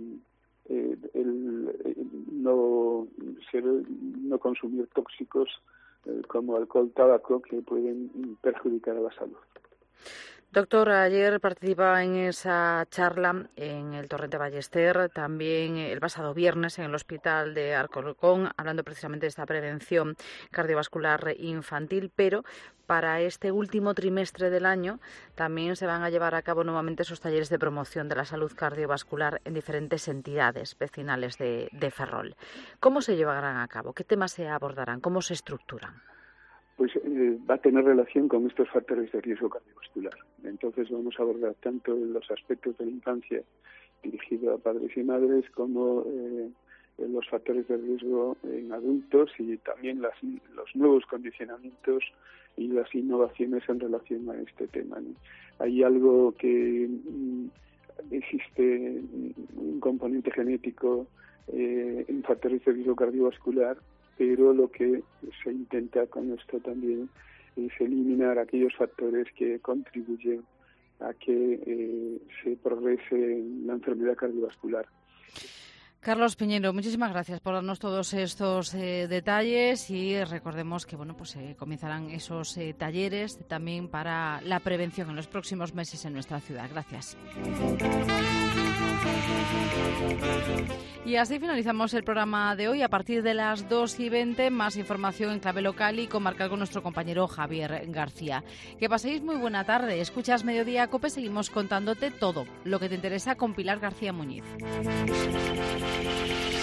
no consumir tóxicos como alcohol, tabaco, que pueden perjudicar a la salud. Doctor, ayer participaba en esa charla en el Torrente Ballester, también el pasado viernes en el Hospital de Alcorcón, hablando precisamente de esta prevención cardiovascular infantil, pero para este último trimestre del año también se van a llevar a cabo nuevamente esos talleres de promoción de la salud cardiovascular en diferentes entidades vecinales de Ferrol. ¿Cómo se llevarán a cabo? ¿Qué temas se abordarán? ¿Cómo se estructuran? Pues va a tener relación con estos factores de riesgo cardiovascular. Entonces vamos a abordar tanto los aspectos de la infancia dirigido a padres y madres como los factores de riesgo en adultos y también los nuevos condicionamientos y las innovaciones en relación a este tema, ¿no? Hay algo que existe un componente genético en factores de riesgo cardiovascular, pero lo que se intenta con esto también es eliminar aquellos factores que contribuyen a que se progrese la enfermedad cardiovascular. Carlos Piñero, muchísimas gracias por darnos todos estos detalles y recordemos que comenzarán esos talleres también para la prevención en los próximos meses en nuestra ciudad. Gracias. Y así finalizamos el programa de hoy. A partir de las 2:20, más información en clave local y comarcal con nuestro compañero Javier García. Que paséis muy buena tarde. Escuchas Mediodía COPE, seguimos contándote todo lo que te interesa con Pilar García Muñiz.